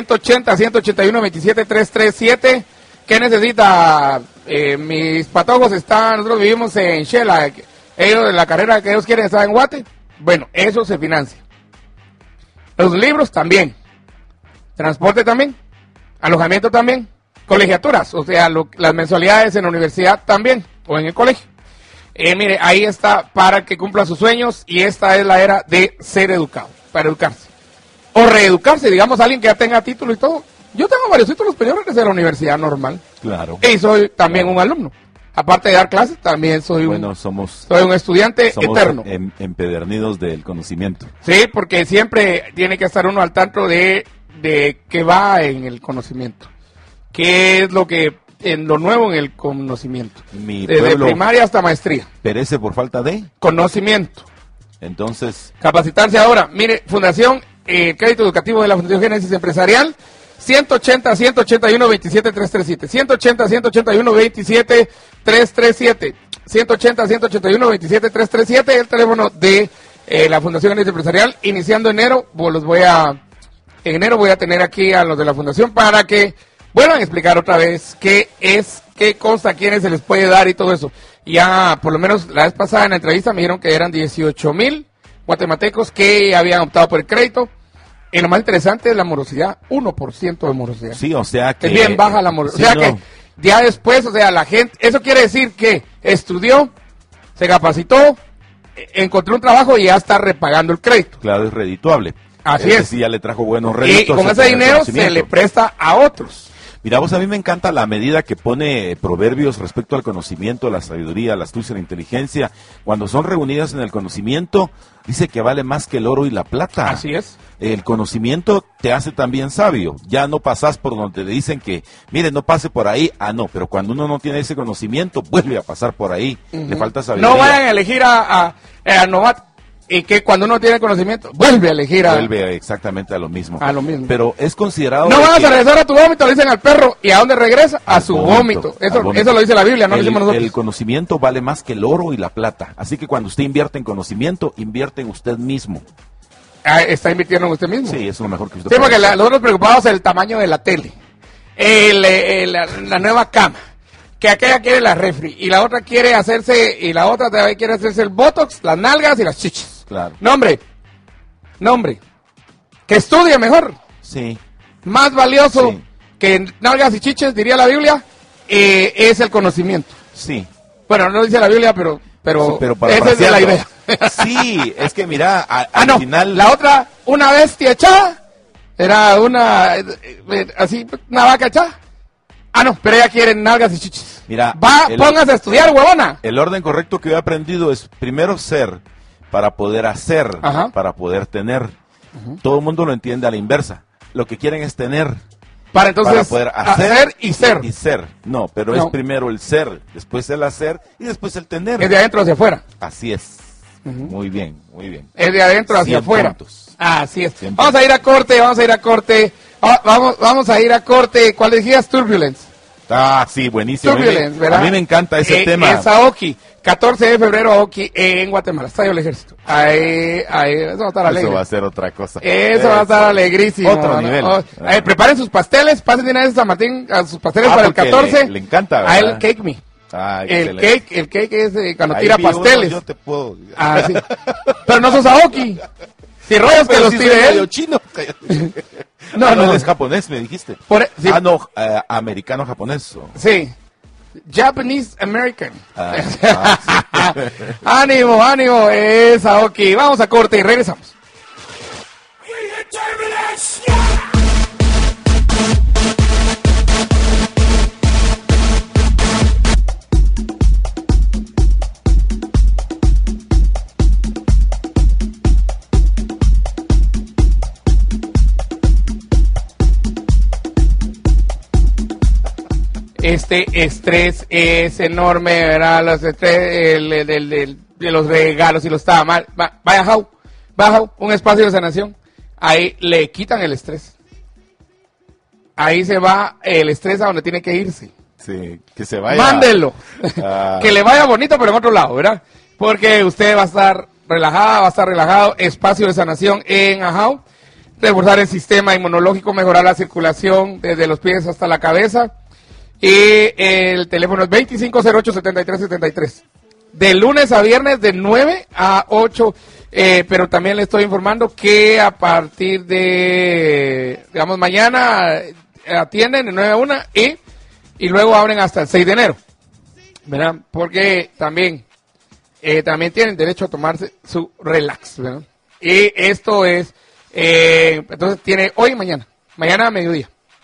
180-181-27337. ¿Qué necesita? Mis patojos nosotros vivimos en Shela. Ellos, la carrera que ellos quieren está en Guate. Bueno, eso se financia. Los libros también. Transporte también. Alojamiento también. Colegiaturas, o sea, las mensualidades en la universidad también, o en el colegio. Mire, ahí está para que cumpla sus sueños, y esta es la era de ser educado, para educarse. O reeducarse, digamos, alguien que ya tenga título y todo. Yo tengo varios títulos superiores desde la universidad normal. Claro. Y soy también un alumno. Aparte de dar clases, también soy un estudiante eterno. Empedernidos del conocimiento. Sí, porque siempre tiene que estar uno al tanto de qué va en el conocimiento. ¿Qué es lo que en lo nuevo en el conocimiento? Desde primaria hasta maestría. ¿Perece por falta de? Conocimiento. Entonces. Capacitarse ahora. Mire, Fundación Crédito Educativo de la Fundación Génesis Empresarial, 180-181-27-337. 180-181-27-337. 180-181-27-337, el teléfono de la Fundación Génesis Empresarial. Iniciando enero, en enero voy a tener aquí a los de la Fundación para que vuelvan a explicar otra vez qué consta, a quiénes se les puede dar y todo eso. Ya, por lo menos la vez pasada en la entrevista me dijeron que eran 18,000 guatemaltecos que habían optado por el crédito. Y lo más interesante es la morosidad, 1% de morosidad. Sí, o sea que... Es bien baja la morosidad. Sí, o sea que ya después, o sea, la gente... Eso quiere decir que estudió, se capacitó, encontró un trabajo y ya está repagando el crédito. Claro, es redituable. Así es. Sí, ya le trajo buenos réditos. Y con ese dinero se le presta a otros. Mira, vos, a mí me encanta la medida que pone Proverbios respecto al conocimiento, la sabiduría, la astucia, la inteligencia. Cuando son reunidas en el conocimiento, dice que vale más que el oro y la plata. Así es. El conocimiento te hace también sabio. Ya no pasas por donde te dicen que, mire, no pase por ahí. Ah, no, pero cuando uno no tiene ese conocimiento, vuelve a pasar por ahí. Le falta sabiduría. No vayan a elegir a novato. Y que cuando uno tiene conocimiento, vuelve a elegir Vuelve exactamente a lo mismo. A lo mismo. Pero es considerado... No vas a regresar a tu vómito, le dicen al perro. ¿Y a dónde regresa? A su vómito. Eso lo dice la Biblia, no lo decimos nosotros. El conocimiento vale más que el oro y la plata. Así que cuando usted invierte en conocimiento, invierte en usted mismo. ¿Está invirtiendo en usted mismo? Sí, eso es lo mejor que usted puede hacer. Sí, porque nosotros preocupados el tamaño de la tele. La nueva cama. Que aquella quiere la refri. Y la otra quiere hacerse... Y la otra todavía quiere hacerse el botox, las nalgas y las chichis. Claro. Nombre. Que estudie mejor. Sí. Más valioso que nalgas y chiches, diría la Biblia, es el conocimiento. Sí. Bueno, no dice la Biblia, pero esa es de la idea. Sí, es que mira, al final... La otra, una bestia echada, era una vaca echada. Ah, no, pero ella quiere nalgas y chiches. Mira, póngase a estudiar, huevona. El orden correcto que yo he aprendido es primero ser, para poder hacer, para poder tener. Todo el mundo lo entiende a la inversa. Lo que quieren es tener. Para entonces poder hacer y ser. Y ser. No, pero es primero el ser, después el hacer y después el tener. Es de adentro hacia afuera. Así es. Muy bien, muy bien. Es de adentro hacia afuera. Puntos. Así es. Vamos a ir a corte. Vamos a ir a corte. ¿Cuál decías? Turbulence. Ah, sí, buenísimo. Turbulence, ¿verdad? A mí me encanta ese tema. Es Aoki. 14 de febrero, Aoki, en Guatemala, Estadio del Ejército. Ahí, eso va a estar alegre. Eso va a ser otra cosa. Eso va a estar alegrísimo. Otro nivel. Preparen sus pasteles, pasen de una vez a San Martín a sus pasteles para el 14. Le encanta, ¿verdad? A él, Cake Me. El cake es cuando tira pasteles. Yo te puedo... Sí. Pero no sos Aoki. Si rollos que los tire él. Chino. No, él es japonés, me dijiste. Americano japonés. Sí. Japanese American. Ánimo, es Aoki. Vamos a corte y regresamos. Este estrés es enorme, ¿verdad? Los estrés de los regalos y los tamales. Vaya, un espacio de sanación. Ahí le quitan el estrés. Ahí se va el estrés a donde tiene que irse. Sí, que se vaya. Mándelo. Que le vaya bonito, pero en otro lado, ¿verdad? Porque usted va a estar relajada, va a estar relajado. Espacio de sanación en Ajau. Reforzar el sistema inmunológico, mejorar la circulación desde los pies hasta la cabeza. Y el teléfono es 2508-7373. De lunes a viernes de 9 a 8. Pero también le estoy informando que a partir de, digamos, mañana atienden de 9 a 1 y luego abren hasta el 6 de enero. ¿Verdad? Porque también tienen derecho a tomarse su relax. ¿Verdad? Y esto es, entonces tiene hoy y mañana a mediodía.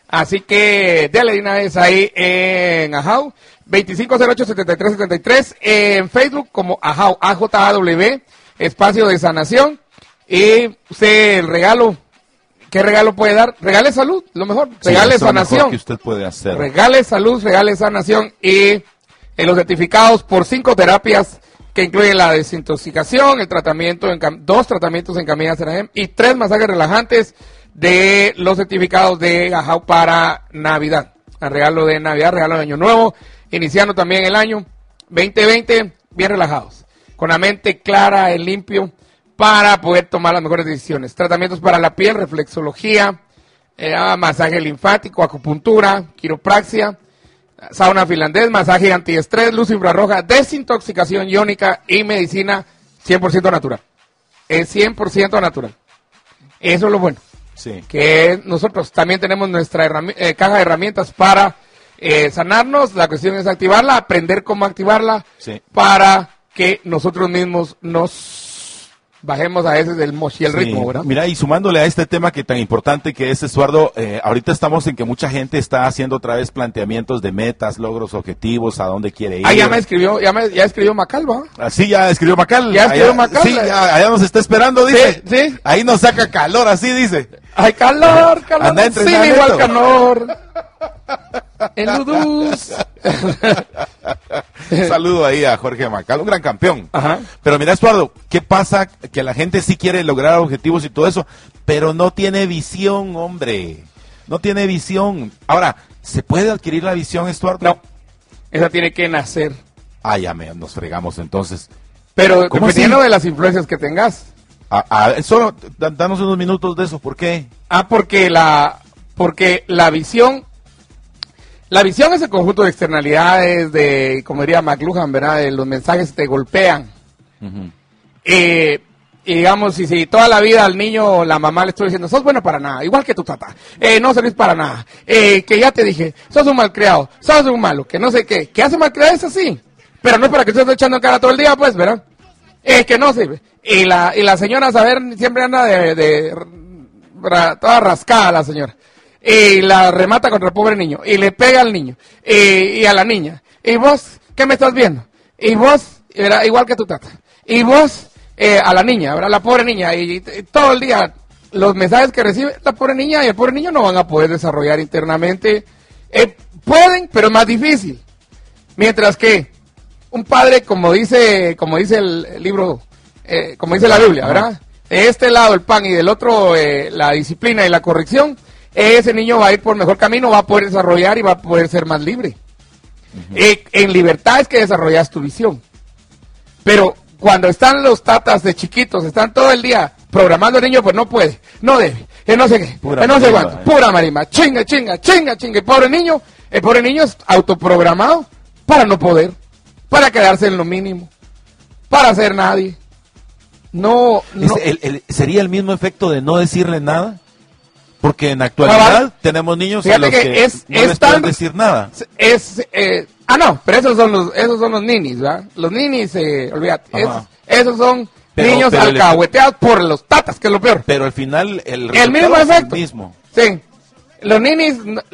Así que dale de una vez ahí en Ajau, 2508-7373, en Facebook como Ajau, AJAW, espacio de sanación. Y usted el regalo, ¿qué regalo puede dar? Regale salud, lo mejor, regale sanación. Lo mejor que usted puede hacer. Regale salud, regale sanación y los certificados por 5 terapias que incluyen la desintoxicación, el tratamiento, 2 tratamientos en Camilla Seragem y 3 masajes relajantes de los certificados de Ajau para Navidad. El regalo de Navidad, regalo de Año Nuevo, iniciando también el año 2020, bien relajados, con la mente clara y limpio para poder tomar las mejores decisiones. Tratamientos para la piel, reflexología, masaje linfático, acupuntura, quiropraxia, sauna finlandés, masaje antiestrés, luz infrarroja, desintoxicación iónica y medicina 100% natural. Es 100% natural. Eso es lo bueno. Sí. Que nosotros también tenemos nuestra caja de herramientas para sanarnos. La cuestión es activarla, aprender cómo activarla, sí, para que nosotros mismos nos bajemos a veces del mochi, el ritmo, ¿verdad? Mira, y sumándole a este tema que tan importante que es, Estuardo, ahorita estamos en que mucha gente está haciendo otra vez planteamientos de metas, logros, objetivos, a dónde quiere ir. Ya escribió Macal, ¿va? Sí, ya escribió Macal. Ya escribió Macal. Sí, allá nos está esperando, dice. Sí. Ahí nos saca calor, así dice. Ay, calor. Anda sí, igual calor. En Ludus. Un saludo ahí a Jorge Macal, un gran campeón. Ajá. Pero mira, Estuardo, ¿qué pasa? Que la gente sí quiere lograr objetivos y todo eso, pero no tiene visión, hombre. No tiene visión. Ahora, ¿se puede adquirir la visión, Estuardo? No, esa tiene que nacer. Ya nos fregamos entonces. Pero dependiendo de las influencias que tengas. Solo danos unos minutos de eso, ¿por qué? Porque la visión es el conjunto de externalidades, de, como diría McLuhan, ¿verdad? De los mensajes te golpean. Uh-huh. Y digamos, si toda la vida al niño la mamá le estoy diciendo, sos bueno para nada, igual que tu tata, no servís para nada, que ya te dije, sos un malcriado, sos un malo, que no sé qué, que hace malcriado es así, pero no es para que estés echando en cara todo el día, pues, ¿verdad? Que no sirve. Y la señora, a saber, siempre anda toda rascada la señora. Y la remata contra el pobre niño, y le pega al niño, y a la niña. ¿Y vos qué me estás viendo? Y vos, ¿verdad? Igual que tu tata. Y vos, a la niña, ¿verdad? La pobre niña, y todo el día los mensajes que recibe la pobre niña y el pobre niño no van a poder desarrollar internamente. Pueden, pero es más difícil. Mientras que un padre, como dice el libro, como dice la Biblia, ¿verdad? De este lado el pan y del otro la disciplina y la corrección, ese niño va a ir por mejor camino, va a poder desarrollar y va a poder ser más libre. Uh-huh. En libertad es que desarrollas tu visión. Pero cuando están los tatas de chiquitos, están todo el día programando al niño, pues no puede, no debe, no sé qué, no sé cuánto, pura marima, chinga. El pobre niño es autoprogramado para no poder, para quedarse en lo mínimo, para ser nadie. No. ¿Sería el mismo efecto de no decirle nada? Porque en la actualidad tenemos niños a los que no les pueden decir nada. No, pero esos son los ninis, ¿verdad? Los ninis, olvídate, esos son niños alcahueteados por los tatas, que es lo peor. Pero al final el mismo efecto. Es el mismo. Sí. Los ninis,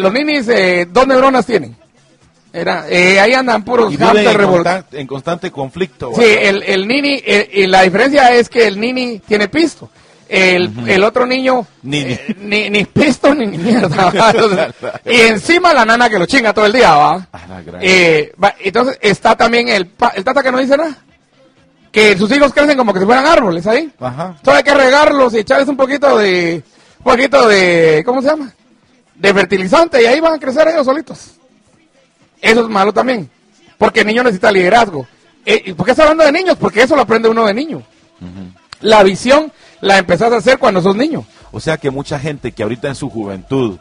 2 neuronas tienen. Ahí andan puros en constante conflicto. Sí, el nini, y la diferencia es que el nini tiene pisto. El otro niño ni pisto ni mierda. Y encima la nana que lo chinga todo el día, ¿va? Entonces está también el tata que no dice nada. Que sus hijos crecen como que si fueran árboles ahí. Solo hay que regarlos y echarles un poquito de ¿cómo se llama? De fertilizante y ahí van a crecer ellos solitos. Eso es malo también. Porque el niño necesita liderazgo. ¿Por qué está hablando de niños? Porque eso lo aprende uno de niño. La visión la empezás a hacer cuando sos niño. O sea que mucha gente que ahorita en su juventud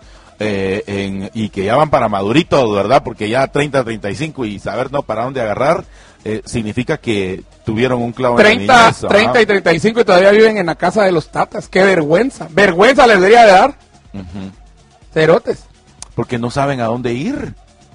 y que ya van para maduritos, ¿verdad? Porque ya 30, 35 y saber no para dónde agarrar, significa que tuvieron un clavo 30, en la niñez. 30 y 35 y todavía viven en la casa de los tatas. ¡Qué vergüenza! ¡Vergüenza les debería de dar! Cerotes. Porque no saben a dónde ir.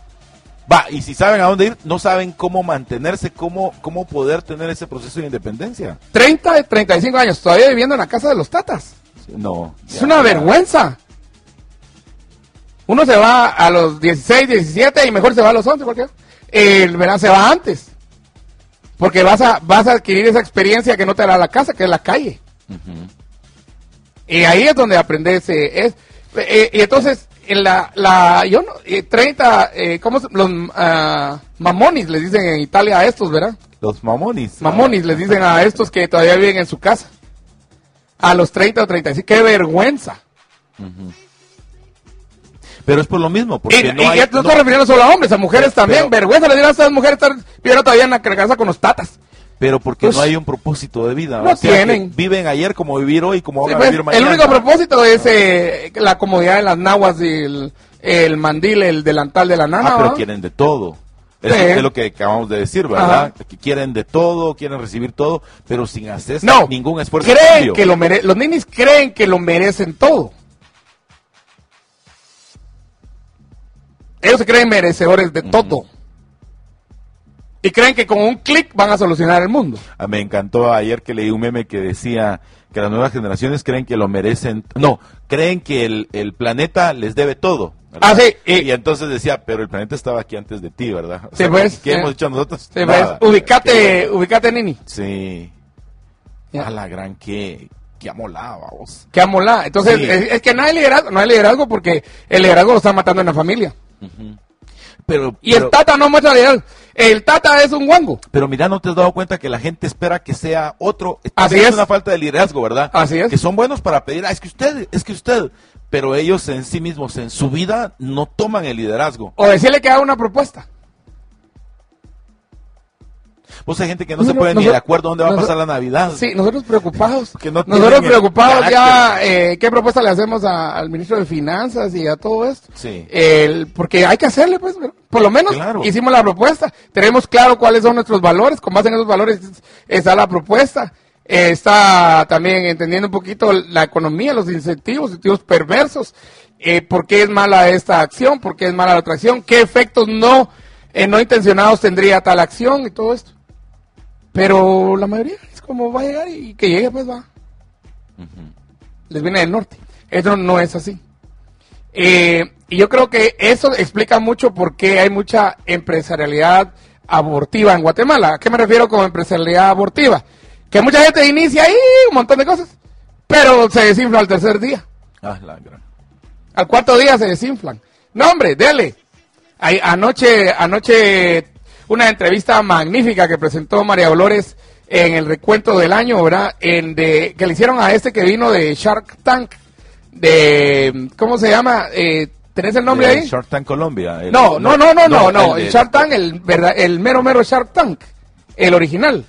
Y si saben a dónde ir, no saben cómo mantenerse, cómo poder tener ese proceso de independencia. 30, 35 años, todavía viviendo en la casa de los tatas. No. Es una vergüenza. Uno se va a los 16, 17 y mejor se va a los 11, porque el verano se va antes. Porque vas a adquirir esa experiencia que no te da la casa, que es la calle. Y ahí es donde aprendes. Y entonces, en 30, ¿cómo los mamonis les dicen en Italia a estos, verdad? Los mamonis. Mamonis les dicen a estos que todavía viven en su casa. A los 30 o 35. ¡Qué vergüenza! Pero es por lo mismo, porque no estoy refiriendo solo a hombres, a mujeres también. Vergüenza le dirán a estas mujeres estar viviendo todavía en la casa con los tatas. Pero porque no hay un propósito de vida. No tienen. Viven ayer como vivir hoy, como van a vivir mañana. El único propósito es la comodidad de las naguas y el mandil, el delantal de la nana. Pero quieren de todo. Eso es lo que acabamos de decir, ¿verdad? Que quieren de todo, quieren recibir todo, pero sin hacer ningún esfuerzo. Creen que los ninis creen que lo merecen todo. Ellos se creen merecedores de todo. Y creen que con un clic van a solucionar el mundo. Me encantó ayer que leí un meme que decía que las nuevas generaciones creen que lo merecen. No, creen que el planeta les debe todo, ¿verdad? Sí. Y entonces decía, pero el planeta estaba aquí antes de ti, ¿verdad? O sea, pues. ¿qué hemos hecho nosotros? Sí, pues. Ubicate, Nini. Sí. A la gran que amolada, vos. Que amolada. Entonces, es que no hay liderazgo porque el liderazgo lo está matando en la familia. Pero el Tata no muestra liderazgo. El Tata es un guango. Pero mira, ¿no te has dado cuenta que la gente espera que sea otro? Así es. Una falta de liderazgo, ¿verdad? Así es. Que son buenos para pedir, es que usted. Pero ellos en sí mismos, en su vida, no toman el liderazgo. O decirle que haga una propuesta. Pues hay gente que no se pone ni de acuerdo dónde va a pasar la Navidad. Sí, nosotros preocupados. Nosotros preocupados ya, ¿qué propuesta le hacemos al ministro de Finanzas y a todo esto? Sí. Porque hay que hacerle, pues, por lo menos hicimos la propuesta. Tenemos claro cuáles son nuestros valores, con base en esos valores está la propuesta. Está también entendiendo un poquito la economía, los incentivos perversos. ¿Por qué es mala esta acción? ¿Por qué es mala la otra acción? ¿Qué efectos no intencionados tendría tal acción y todo esto? Pero la mayoría es como va a llegar y que llegue, pues va. Les viene del norte. Eso no es así. Y yo creo que eso explica mucho por qué hay mucha empresarialidad abortiva en Guatemala. ¿A qué me refiero con empresarialidad abortiva? Que mucha gente inicia ahí un montón de cosas, pero se desinfla al tercer día. Al cuarto día se desinflan. No, hombre, dele. Anoche una entrevista magnífica que presentó María Dolores en el recuento del año, ¿verdad? Que le hicieron a que vino de Shark Tank, ¿cómo se llama? ¿Tenés el nombre ahí? Shark Tank Colombia. No, el Shark Tank, el mero Shark Tank, el original.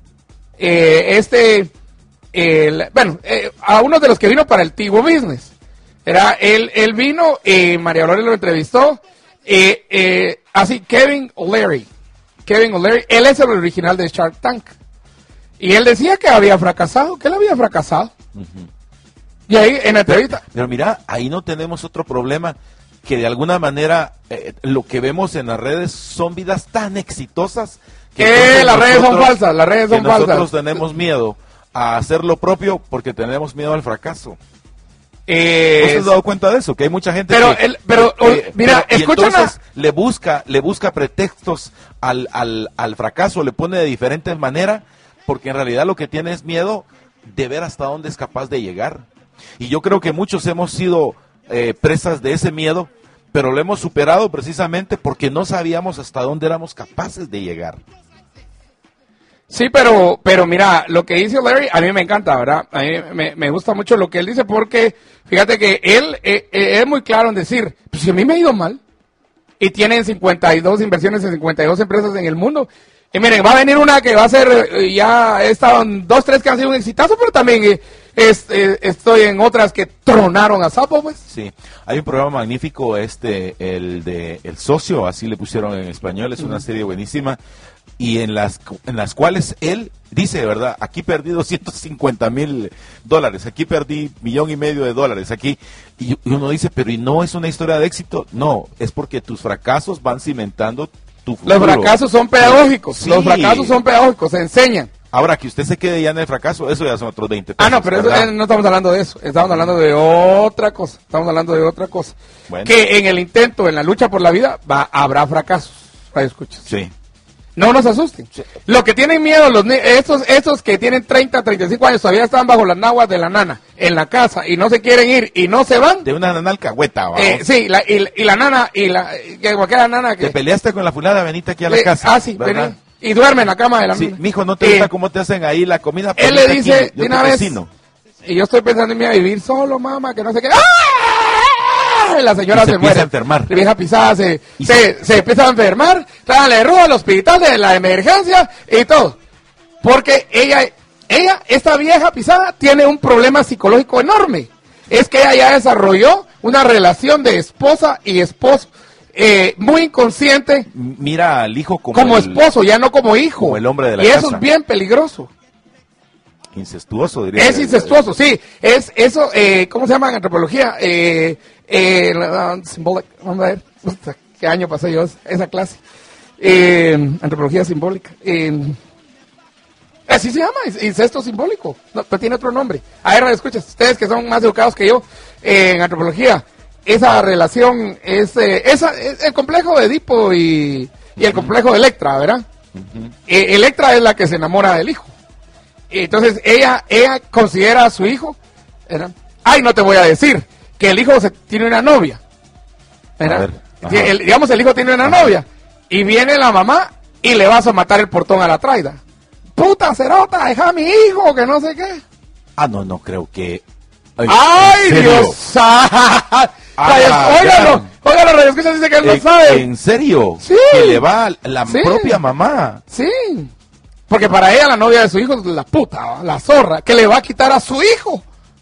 A uno de los que vino para el Tigo Business. Él vino, María Dolores lo entrevistó, así, Kevin O'Leary, él es el original de Shark Tank. Y él decía que había fracasado, que él había fracasado. Y ahí en la entrevista. Pero mira, ahí no tenemos otro problema, que de alguna manera lo que vemos en las redes son vidas tan exitosas que las redes son falsas, nosotros tenemos miedo a hacer lo propio porque tenemos miedo al fracaso. ¿No te has dado cuenta de eso? Que hay mucha gente mira, entonces le busca pretextos al fracaso, le pone de diferentes maneras, porque en realidad lo que tiene es miedo de ver hasta dónde es capaz de llegar. Y yo creo que muchos hemos sido presas de ese miedo, pero lo hemos superado precisamente porque no sabíamos hasta dónde éramos capaces de llegar. Sí, pero mira, lo que dice Larry, a mí me encanta, ¿verdad? A mí me gusta mucho lo que él dice porque, fíjate que él es muy claro en decir, pues si a mí me ha ido mal, y tienen 52 inversiones en 52 empresas en el mundo, y miren, va a venir una que va a ser, ya he estado en 2, 3 que han sido un exitazo, pero también estoy en otras que tronaron a sapo, pues. Sí, hay un programa magnífico, el de El Socio, así le pusieron en español, es una serie buenísima, y en las cuales él dice, ¿verdad? Aquí perdí $250,000, aquí perdí $1,500,000, aquí, y uno dice, pero ¿y no es una historia de éxito? No, es porque tus fracasos van cimentando tu futuro. Los fracasos son pedagógicos, se enseñan. Ahora, que usted se quede ya en el fracaso, eso ya son otros 20 pesos. No, pero eso, no estamos hablando de eso. Estamos hablando de otra cosa. Bueno. Que en el intento, en la lucha por la vida, habrá fracasos. Radio escuchas. Sí. No nos asusten. Sí. Lo que tienen miedo, estos que tienen 30, 35 años, todavía están bajo las naguas de la nana, en la casa, y no se quieren ir, y no se van. De una nana alcahueta, sí, y la nana, que cualquier nana que... Te peleaste con la fulana, venite aquí a la casa. Sí, vení. Y duerme en la cama de la nana. Sí, mijo, ¿no te gusta cómo te hacen ahí la comida? Él le dice, de una vez, y yo estoy pensando en mí a vivir solo, mamá, que no sé qué. ¡Ah! La señora se muere. A enfermar. La vieja pisada se empieza a enfermar, le roba al hospital de la emergencia y todo. Porque ella, esta vieja pisada, tiene un problema psicológico enorme. Es que ella ya desarrolló una relación de esposa y esposo muy inconsciente. Mira al hijo como esposo, ya no como hijo. Como el hombre de la casa. Y casa. eso es bien peligroso. Incestuoso, diría. Es incestuoso, sí. Es eso, ¿cómo se llama en antropología? Symbolic, vamos a ver, ¿qué año pasé yo esa clase? Antropología simbólica. Así se llama, incesto simbólico. No, pero tiene otro nombre. A ver, escuchas, ustedes que son más educados que yo en antropología, esa relación es el complejo de Edipo y el complejo de Electra, ¿verdad? Electra es la que se enamora del hijo. Entonces ella considera a su hijo, ¿verdad? Ay, no te voy a decir que el hijo tiene una novia, ¿verdad? Digamos, el hijo tiene una novia y viene la mamá y le vas a matar el portón a la traida. Puta cerota, deja a mi hijo, que no sé qué. No creo que... ¡Ay, Dios! Óigalo, Radio Escucha dice que él no sabe. ¿En serio? Sí. Que le va a la propia mamá. Sí. Porque para ella la novia de su hijo es la puta, la zorra, que le va a quitar a su hijo.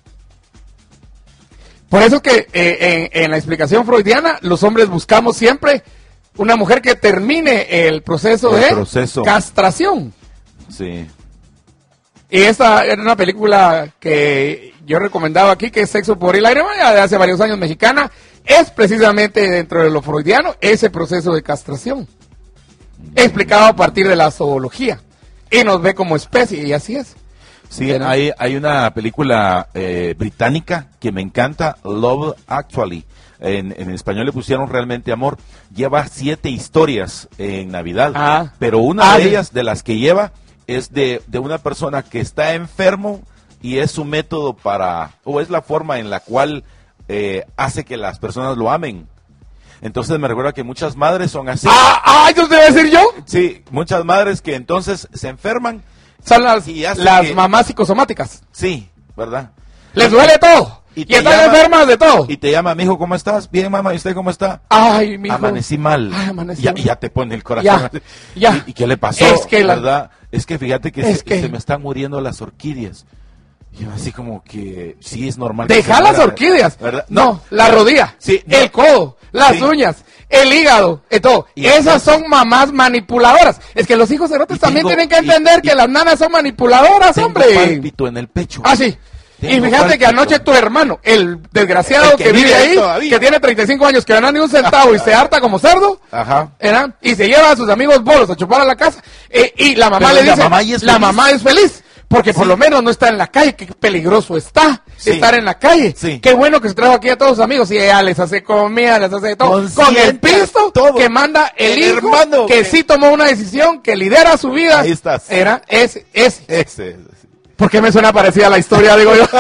Por eso que en la explicación freudiana, los hombres buscamos siempre una mujer que termine el proceso de castración. Sí. Y esta era una película que yo recomendaba aquí, que es Sexo por el aire, de hace varios años, mexicana. Es precisamente dentro de lo freudiano ese proceso de castración, explicado a partir de la zoología. Y nos ve como especie, y así es. Sí, hay una película británica que me encanta, Love Actually. En español le pusieron Realmente Amor. Lleva 7 historias en Navidad, pero una de ellas, de las que lleva, es de una persona que está enfermo y es su método o es la forma en la cual hace que las personas lo amen. Entonces me recuerda que muchas madres son así. ¿Eso te voy a decir yo? Sí, muchas madres que entonces se enferman. Son las mamás psicosomáticas. Sí, ¿verdad? Les duele todo. Y están enfermas de todo. Y te llama, mijo, ¿cómo estás? Bien, mamá, ¿y usted cómo está? Ay, mijo. Amanecí mal. Ay, amanecí mal. Y ya te pone el corazón. Ya. ¿Y qué le pasó? Es que ¿verdad? Es que fíjate que se me están muriendo las orquídeas. Y yo así como que sí es normal. Deja las orquídeas. ¿Verdad? No, la rodilla, el codo, las uñas, el hígado, todo. Esas son mamás manipuladoras. Es que los hijos erotes también tienen que entender que las nanas son manipuladoras, hombre. Tengo pálpito en el pecho. Sí. Y fíjate que anoche tu hermano, el desgraciado que vive ahí, todavía, que tiene 35 años, que gana ni un centavo y se harta como cerdo, y se lleva a sus amigos bolos a chupar a la casa, y la mamá le dice, la mamá es feliz. Porque por lo menos no está en la calle, qué peligroso está estar en la calle. Sí. Qué bueno que se trajo aquí a todos sus amigos y ella les hace comida, les hace todo. Con el pisto que manda el hijo, hermano, que sí tomó una decisión, que lidera su vida. Ahí estás. Era ese. ¿Por qué me suena parecida a la historia, digo yo?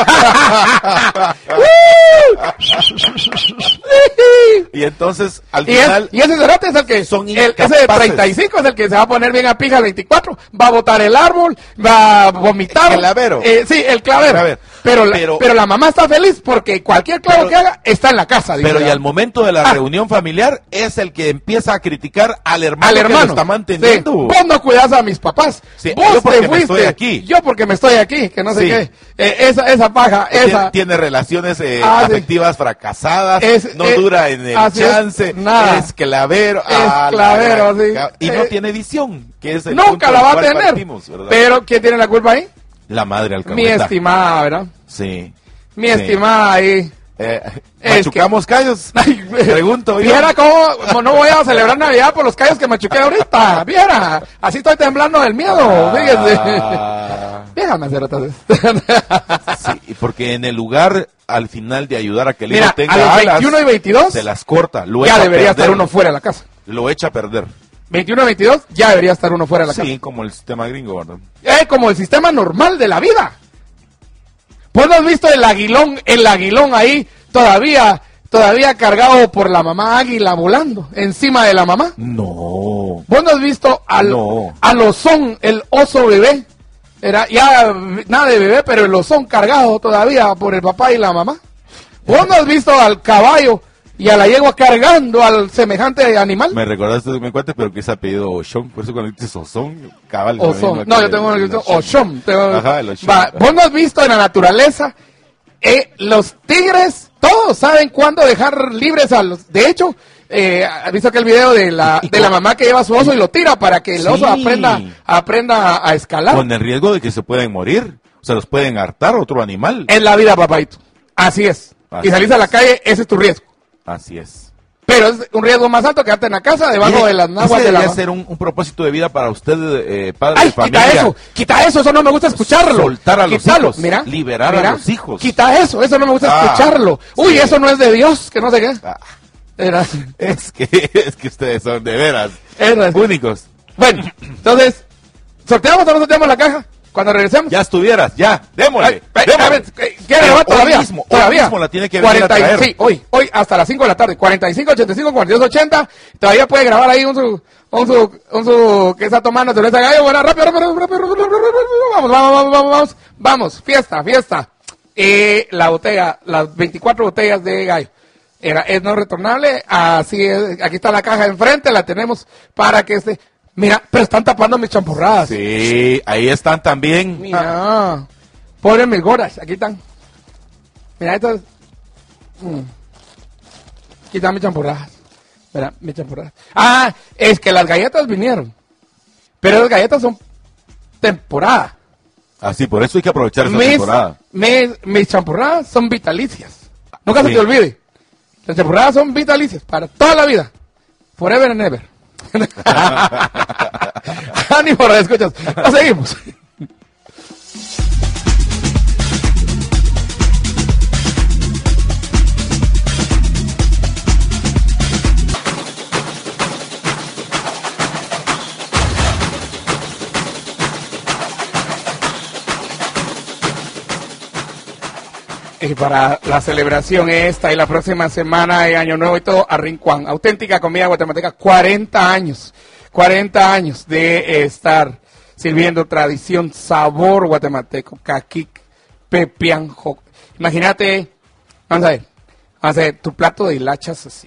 Y entonces, al final... Y ese cerote es el que... ese de 35 es el que se va a poner bien a pija el 24, va a botar el árbol, va a vomitar. El clavero. Sí, el clavero. Pero la mamá está feliz porque cualquier clavo que haga está en la casa. Pero y al momento de la reunión familiar es el que empieza a criticar al hermano que lo está manteniendo. Sí. Vos no cuidás a mis papás. Sí. Vos yo porque te fuiste. Me estoy aquí. Yo porque me estoy aquí, que no sé qué. Esa paja, tiene relaciones afectivas fracasadas, no dura en el chance, nada. Es clavero. Y no tiene visión, que es el nunca la va a tener. Partimos, pero ¿quién tiene la culpa ahí? La madre alcahueta. Mi estimada, ¿verdad? Sí. Mi estimada ahí. ¿Machucamos callos? Pregunto. Viera cómo no voy a celebrar Navidad por los callos que machuqué ahorita. Viera, así estoy temblando del miedo. Fíjese. Déjame hacer otra vez. Sí, porque en el lugar, al final de ayudar a que el hijo Mira, tenga a los alas, 21 y 22 se las corta. Ya debería estar uno fuera de la casa. Lo echa a perder. 21 y 22 ya debería estar uno fuera de la casa. Sí, como el sistema gringo, ¿verdad? Como el sistema normal de la vida. ¿Vos no has visto el aguilón ahí todavía cargado por la mamá águila volando encima de la mamá? No. ¿Vos no has visto al osón, el oso bebé? Era ya nada de bebé, pero el osón cargado todavía por el papá y la mamá. ¿Vos no has visto al caballo y a la yegua cargando al semejante animal? Me recordaste de mi cuate, pero que es apellido Oshón. Por eso cuando dices Osón, cabal. Osón. No, yo tengo uno que dice Oshón. Ajá, el Oshón. ¿Vos no has visto en la naturaleza? Los tigres, todos saben cuándo dejar libres a los... De hecho, ¿has visto aquel video de la mamá que lleva a su oso y lo tira para que el oso aprenda a escalar? Con el riesgo de que se pueden morir. O sea, los pueden hartar otro animal. Es la vida, papaito. Así es. Y salís a la calle, ese es tu riesgo. Así es. Pero es un riesgo más alto quedarte en la casa, debajo de las naguas de la... Debería ser un propósito de vida para usted, padre de familia. Quita eso no me gusta escucharlo. Soltar a los hijos, mira, liberar a los hijos. Quita eso no me gusta escucharlo. Uy, eso no es de Dios, que no sé qué. Es que ustedes son de veras únicos. Bueno, entonces, ¿sorteamos o no sorteamos la caja? Cuando regresemos. Ya estuvieras, ya, démosle. ¿Quiere grabar todavía? Hoy mismo la tiene que venir a traer. Sí, hoy hasta las 5 de la tarde. 4585-4280. Todavía puede grabar ahí un su que está tomando cerveza gallo. Bueno, rápido. Vamos. Fiesta. La botella, las 24 botellas de gallo. Es no retornable. Así es. Aquí está la caja enfrente. La tenemos para que esté. Mira, pero están tapando mis champurradas. Sí, ahí están también. Mira, ponen mis gorras, aquí están. Mira, estas. Aquí están mis champurradas. Mira, mis champurradas. Es que las galletas vinieron. Pero las galletas son temporada. Sí, por eso hay que aprovechar esa temporada. Mis champurradas son vitalicias. Nunca se te olvide. Las champurradas son vitalicias para toda la vida. Forever and ever. Ánimo, escuchas. Nos seguimos. Y para la celebración esta y la próxima semana de Año Nuevo y todo, a Rincón, auténtica comida guatemalteca, 40 años de estar sirviendo tradición, sabor guatemalteco, caquic, pepianjo. Imagínate, vamos a ver, tu plato de hilachas así.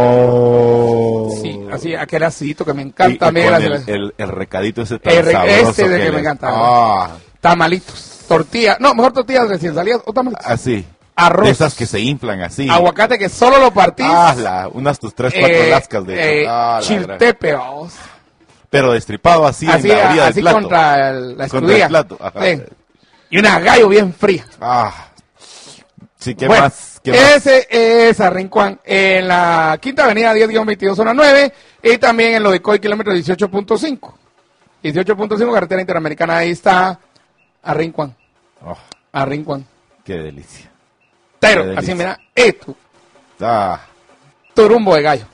Sí, así, aquel acidito que me encanta. El recadito ese tan sabroso ese de que me encanta. Tamalitos. Mejor tortillas recién salidas o tamalitos. Así. Arroz. De esas que se inflan así. Aguacate que solo lo partís. Unas tus 3-4 lascas de chiltepe, pero destripado así en la orilla del plato. Contra la escudilla. Contra el plato. Y una gallo bien fría. Sí, ¿qué más? Ese es a Rincón, en la Quinta Avenida 10-22, zona 9, y también en lo de Coy, kilómetro 18.5. 18.5, carretera interamericana, ahí está a Rincón. A Rincón. Qué delicia. Pero, así mira, esto. Turumbo de gallo.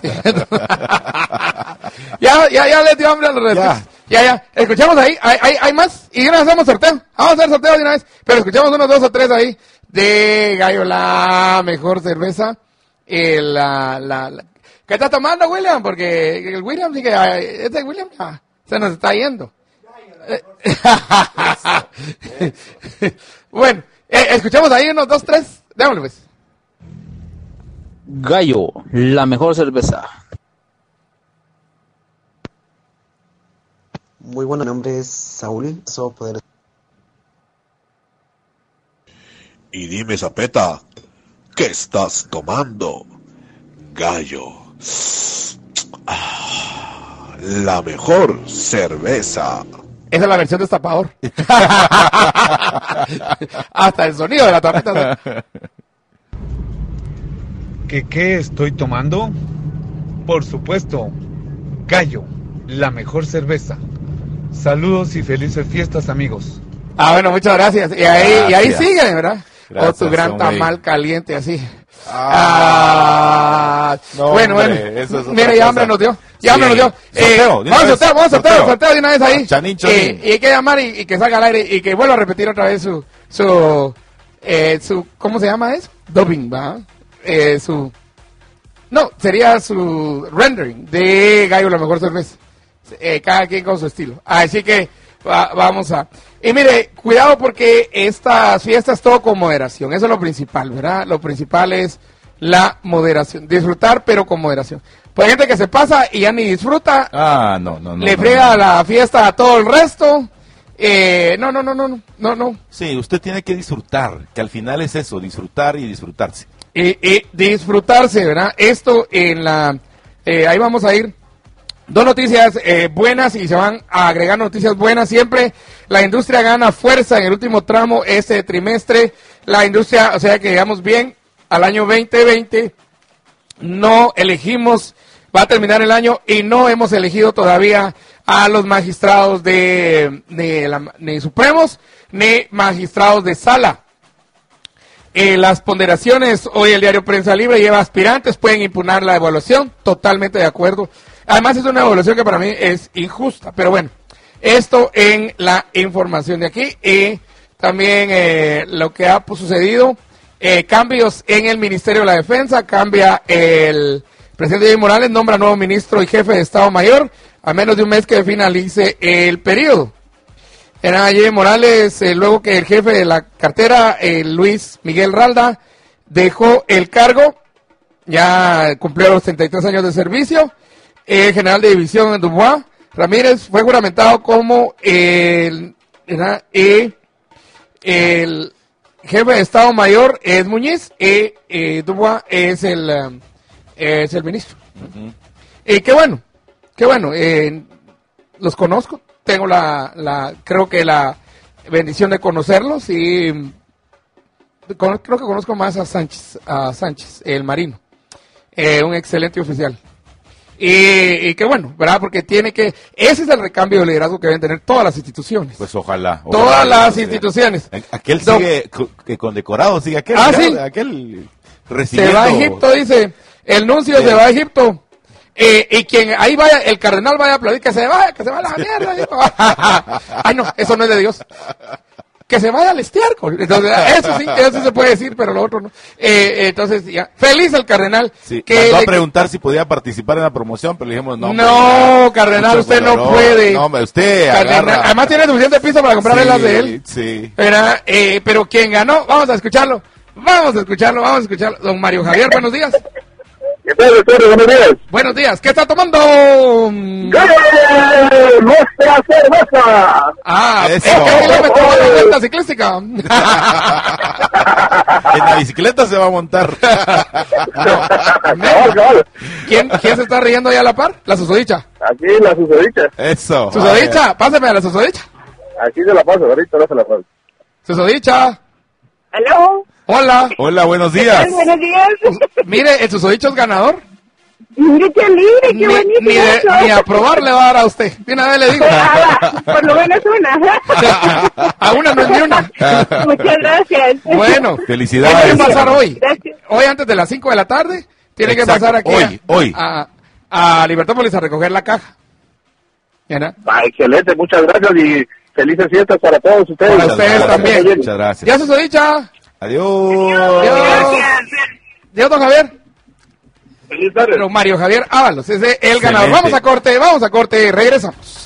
Ya les dio hambre a los restos. Ya. Escuchamos ahí, hay más, y ahora hacemos sorteo. Vamos a hacer sorteo de una vez, pero escuchamos unos 2 o 3 ahí de gallo, la mejor cerveza. ¿Qué estás tomando, William? Porque el William sí que William se nos está yendo. Bueno, escuchamos ahí unos 2, 3. Démosle pues. Gallo, la mejor cerveza. Muy bueno, mi nombre es Saúl. Poder... Y dime, Zapeta, ¿qué estás tomando? Gallo. La mejor cerveza. Esa es la versión destapador. Hasta el sonido de la tapeta. ¿Qué estoy tomando? Por supuesto, Gallo, la mejor cerveza. Saludos y felices fiestas, amigos. Bueno, muchas gracias. Y ahí sigue, ¿verdad? Gracias, tu gran hombre. tamal caliente así. No, bueno. Eso es Mira, ya hambre nos dio. Nos dio. Vamos a sorteo de una vez ahí. Chanín. Y hay que llamar y que salga al aire y que vuelva a repetir otra vez su ¿cómo se llama eso? Dubbing, ¿va? Sería su rendering de Gallo, la mejor cerveza. Cada quien con su estilo. Así que vamos a... Y mire, cuidado porque estas fiestas todo con moderación. Eso es lo principal, ¿verdad? Lo principal es la moderación. Disfrutar, pero con moderación. Pues hay gente que se pasa y ya ni disfruta. No. Le frega la fiesta a todo el resto. No. Sí, usted tiene que disfrutar, que al final es eso, disfrutar y disfrutarse. Disfrutarse, ¿verdad? Esto ahí vamos a ir. Dos noticias buenas y se van a agregar noticias buenas siempre. La industria gana fuerza en el último tramo este trimestre. La industria, o sea que llegamos bien al año 2020. No elegimos, va a terminar el año y no hemos elegido todavía a los magistrados ni supremos ni magistrados de sala. Las ponderaciones, hoy el diario Prensa Libre lleva aspirantes, pueden impugnar la evaluación, totalmente de acuerdo. Además es una evaluación que para mí es injusta, pero bueno, esto en la información de aquí. Y también lo que ha sucedido, cambios en el Ministerio de la Defensa, cambia el presidente Jay Morales, nombra nuevo ministro y jefe de Estado Mayor, a menos de un mes que finalice el periodo. Era Jay Morales, luego que el jefe de la cartera, Luis Miguel Ralda, dejó el cargo, ya cumplió los 33 años de servicio. El general de división Dubois Ramírez fue juramentado como el jefe de Estado Mayor es Muñiz y Dubois es el ministro. Y qué bueno, los conozco, tengo creo que la bendición de conocerlos y creo que conozco más a Sánchez, el marino, un excelente oficial. Y qué bueno, ¿verdad? Porque ese es el recambio de liderazgo que deben tener todas las instituciones. Pues ojalá. Todas las instituciones. Aquel sigue condecorado, sigue aquel. Sí. Aquel recibiendo. Se va a Egipto, dice. El nuncio se va a Egipto. Y quien ahí vaya, el cardenal vaya a aplaudir, que se vaya a la mierda. Ay, no, eso no es de Dios. Que se vaya al estiércol. Entonces, eso se puede decir, pero lo otro no. Entonces, ya. Feliz el cardenal. Sí, mandó a preguntar si podía participar en la promoción, pero le dijimos no. No, cardenal, usted no puede. No, usted cardenal, además tiene suficiente piso para comprar velas de él. Sí. Pero quien ganó, vamos a escucharlo. Don Mario Javier, buenos días. ¿Qué tal, doctor? Buenos días. Buenos días. ¿Qué está tomando? ¡Gallo! ¡Nuestra cerveza! Eso. ¿Qué kilómetro va la vuelta ciclística? En la bicicleta se va a montar. ¿Quién se está riendo ahí a la par? La susodicha. Aquí la susodicha. Eso. Susodicha, pásame a la susodicha. Aquí se la paso, ahorita no se la paso. Susodicha. ¿Aló? Hola. Hola, buenos días. Buenos días. Mire, el susodicho es ganador. Mire qué libre, qué bonito. Ni a probar le va a dar a usted. De una vez le digo. Por lo menos una. A una no es ni una. Muchas gracias. Bueno, felicidades. Tiene que pasar hoy. Gracias. Hoy antes de las 5 de la tarde. Tiene que pasar aquí hoy. A Libertópolis a recoger la caja. Excelente, muchas gracias y felices fiestas para todos ustedes. Para ustedes también. Muchas gracias. Ya susodicha. Adiós. Dios, don Javier. Feliz tarde. Pero Mario Javier Ábalos es el ganador. Vamos a corte, regresamos.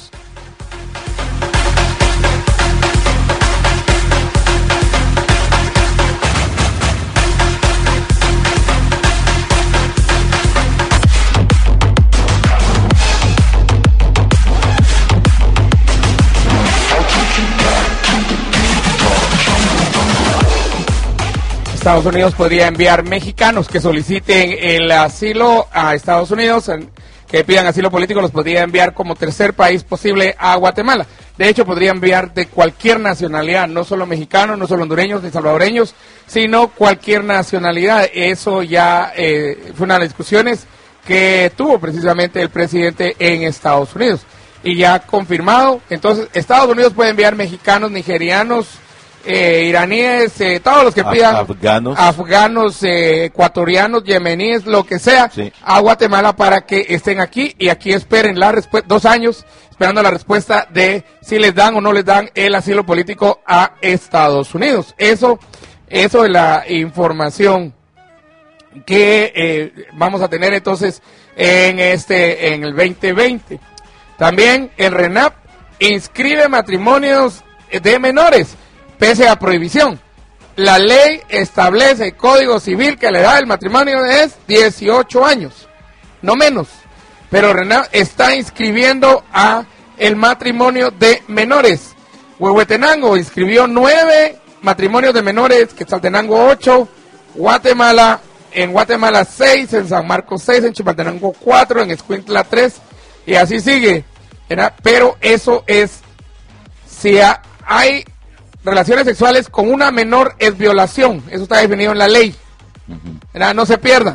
Estados Unidos podría enviar mexicanos que soliciten el asilo a Estados Unidos, que pidan asilo político, los podría enviar como tercer país posible a Guatemala. De hecho, podría enviar de cualquier nacionalidad, no solo mexicanos, no solo hondureños ni salvadoreños, sino cualquier nacionalidad. Eso ya fue una de las discusiones que tuvo precisamente el presidente en Estados Unidos. Y ya confirmado, entonces Estados Unidos puede enviar mexicanos, nigerianos, iraníes, todos los que pidan, afganos, ecuatorianos, yemeníes, lo que sea, sí, a Guatemala para que estén aquí y aquí esperen la respuesta, 2 años esperando la respuesta de si les dan o no les dan el asilo político a Estados Unidos. Eso es la información que vamos a tener entonces en el 2020. También el RENAP inscribe matrimonios de menores, pese a prohibición. La ley establece el Código Civil que la edad del matrimonio es 18 años, no menos. Pero RENAP está inscribiendo a el matrimonio de menores. Huehuetenango inscribió 9 matrimonios de menores, Quetzaltenango 8, Guatemala, en Guatemala 6, en San Marcos 6, en Chimaltenango 4, en Escuintla 3, y así sigue. Pero eso es, si hay relaciones sexuales con una menor, es violación. Eso está definido en la ley. No se pierdan.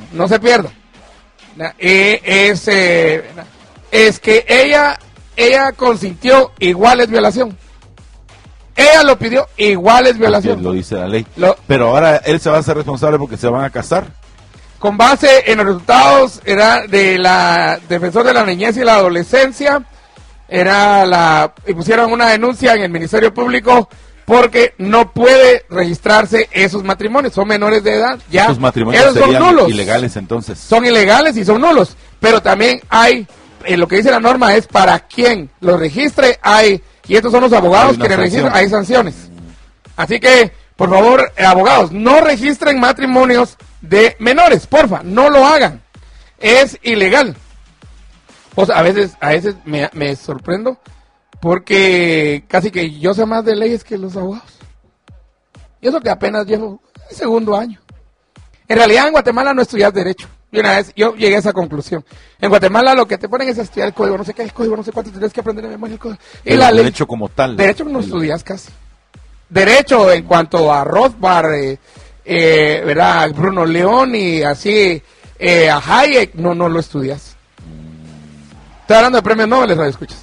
Es que ella consintió, igual es violación. Ella lo pidió, igual es violación. Lo dice la ley. Pero ahora él se va a hacer responsable porque se van a casar. Con base en los resultados de la Defensor de la Niñez y la Adolescencia, y pusieron una denuncia en el Ministerio Público porque no puede registrarse esos matrimonios, son menores de edad, ya. Los matrimonios esos serían son nulos. Ilegales entonces. Son ilegales y son nulos, pero también hay, lo que dice la norma es para quien los registre, y estos son los abogados que registran, hay sanciones. Así que, por favor, abogados, no registren matrimonios de menores, porfa, no lo hagan, es ilegal. O sea, a veces me sorprendo porque casi que yo sé más de leyes que los abogados. Y eso que apenas llevo el 2º año. En realidad en Guatemala no estudias derecho. Y una vez yo llegué a esa conclusión. En Guatemala lo que te ponen es estudiar el código, no sé qué es el código, no sé cuánto tienes que aprender de memoria el código. Y la ley, derecho como tal. Derecho no estudias casi. Derecho en cuanto a Rothbard, ¿verdad? Bruno León y así, a Hayek, no lo estudias. Estoy hablando de premios Nobel, ¿lo escuchas?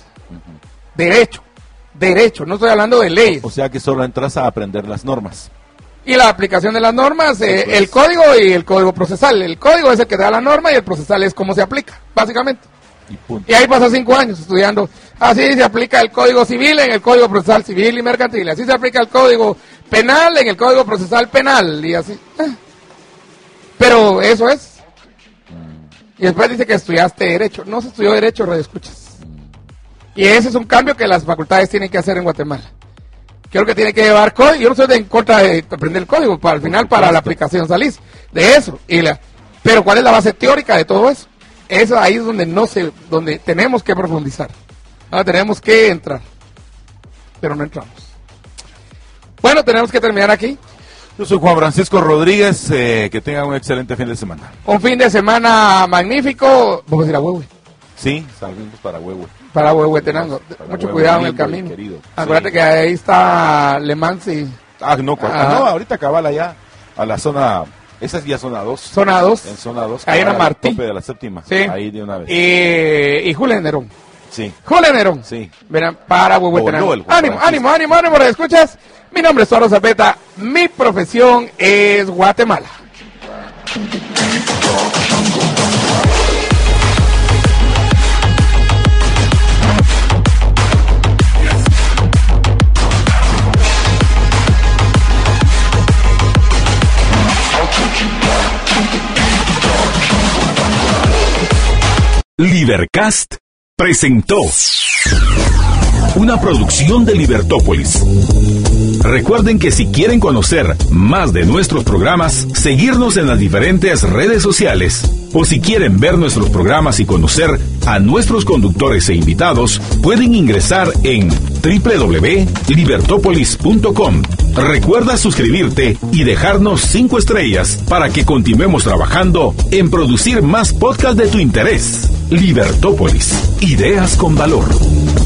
Derecho, no estoy hablando de leyes. O sea que solo entras a aprender las normas. Y la aplicación de las normas, el código y el código procesal. El código es el que da la norma y el procesal es cómo se aplica, básicamente. Y ahí pasa 5 años estudiando. Así se aplica el código civil en el código procesal civil y mercantil. Así se aplica el código penal en el código procesal penal. Y así. Pero eso es. Y después dice que estudiaste derecho. No se estudió derecho, radio escuchas. Y ese es un cambio que las facultades tienen que hacer en Guatemala. Creo que tiene que llevar código. Yo no estoy en contra de aprender el código, al final para la aplicación salís de eso. Pero ¿cuál es la base teórica de todo eso? Eso ahí es donde tenemos que profundizar. Ahora tenemos que entrar. Pero no entramos. Bueno, tenemos que terminar aquí. Yo soy Juan Francisco Rodríguez, que tengan un excelente fin de semana. Un fin de semana magnífico. Vamos a ir a Huehue. Sí, salimos para Huehue. Para Huehuetenango. Mucho cuidado en el camino. Acuérdate que ahí está Le Mans y... no, ahorita cabal allá, a la zona... Esa es ya zona 2. Zona 2. En zona 2. Ahí en Martí. Tope de la séptima. Sí. Ahí de una vez. Y Julio Nerón. Sí. Julio Nerón. Sí. Verán, para Huehuetenango. Ánimo, escuchas. Mi nombre es Suaro Zapeta. Mi profesión es Guatemala. Libercast presentó una producción de Libertópolis. Recuerden que si quieren conocer más de nuestros programas, seguirnos en las diferentes redes sociales, o si quieren ver nuestros programas y conocer a nuestros conductores e invitados, pueden ingresar en www.libertopolis.com. Recuerda suscribirte y dejarnos 5 estrellas para que continuemos trabajando en producir más podcasts de tu interés. Libertópolis, ideas con valor.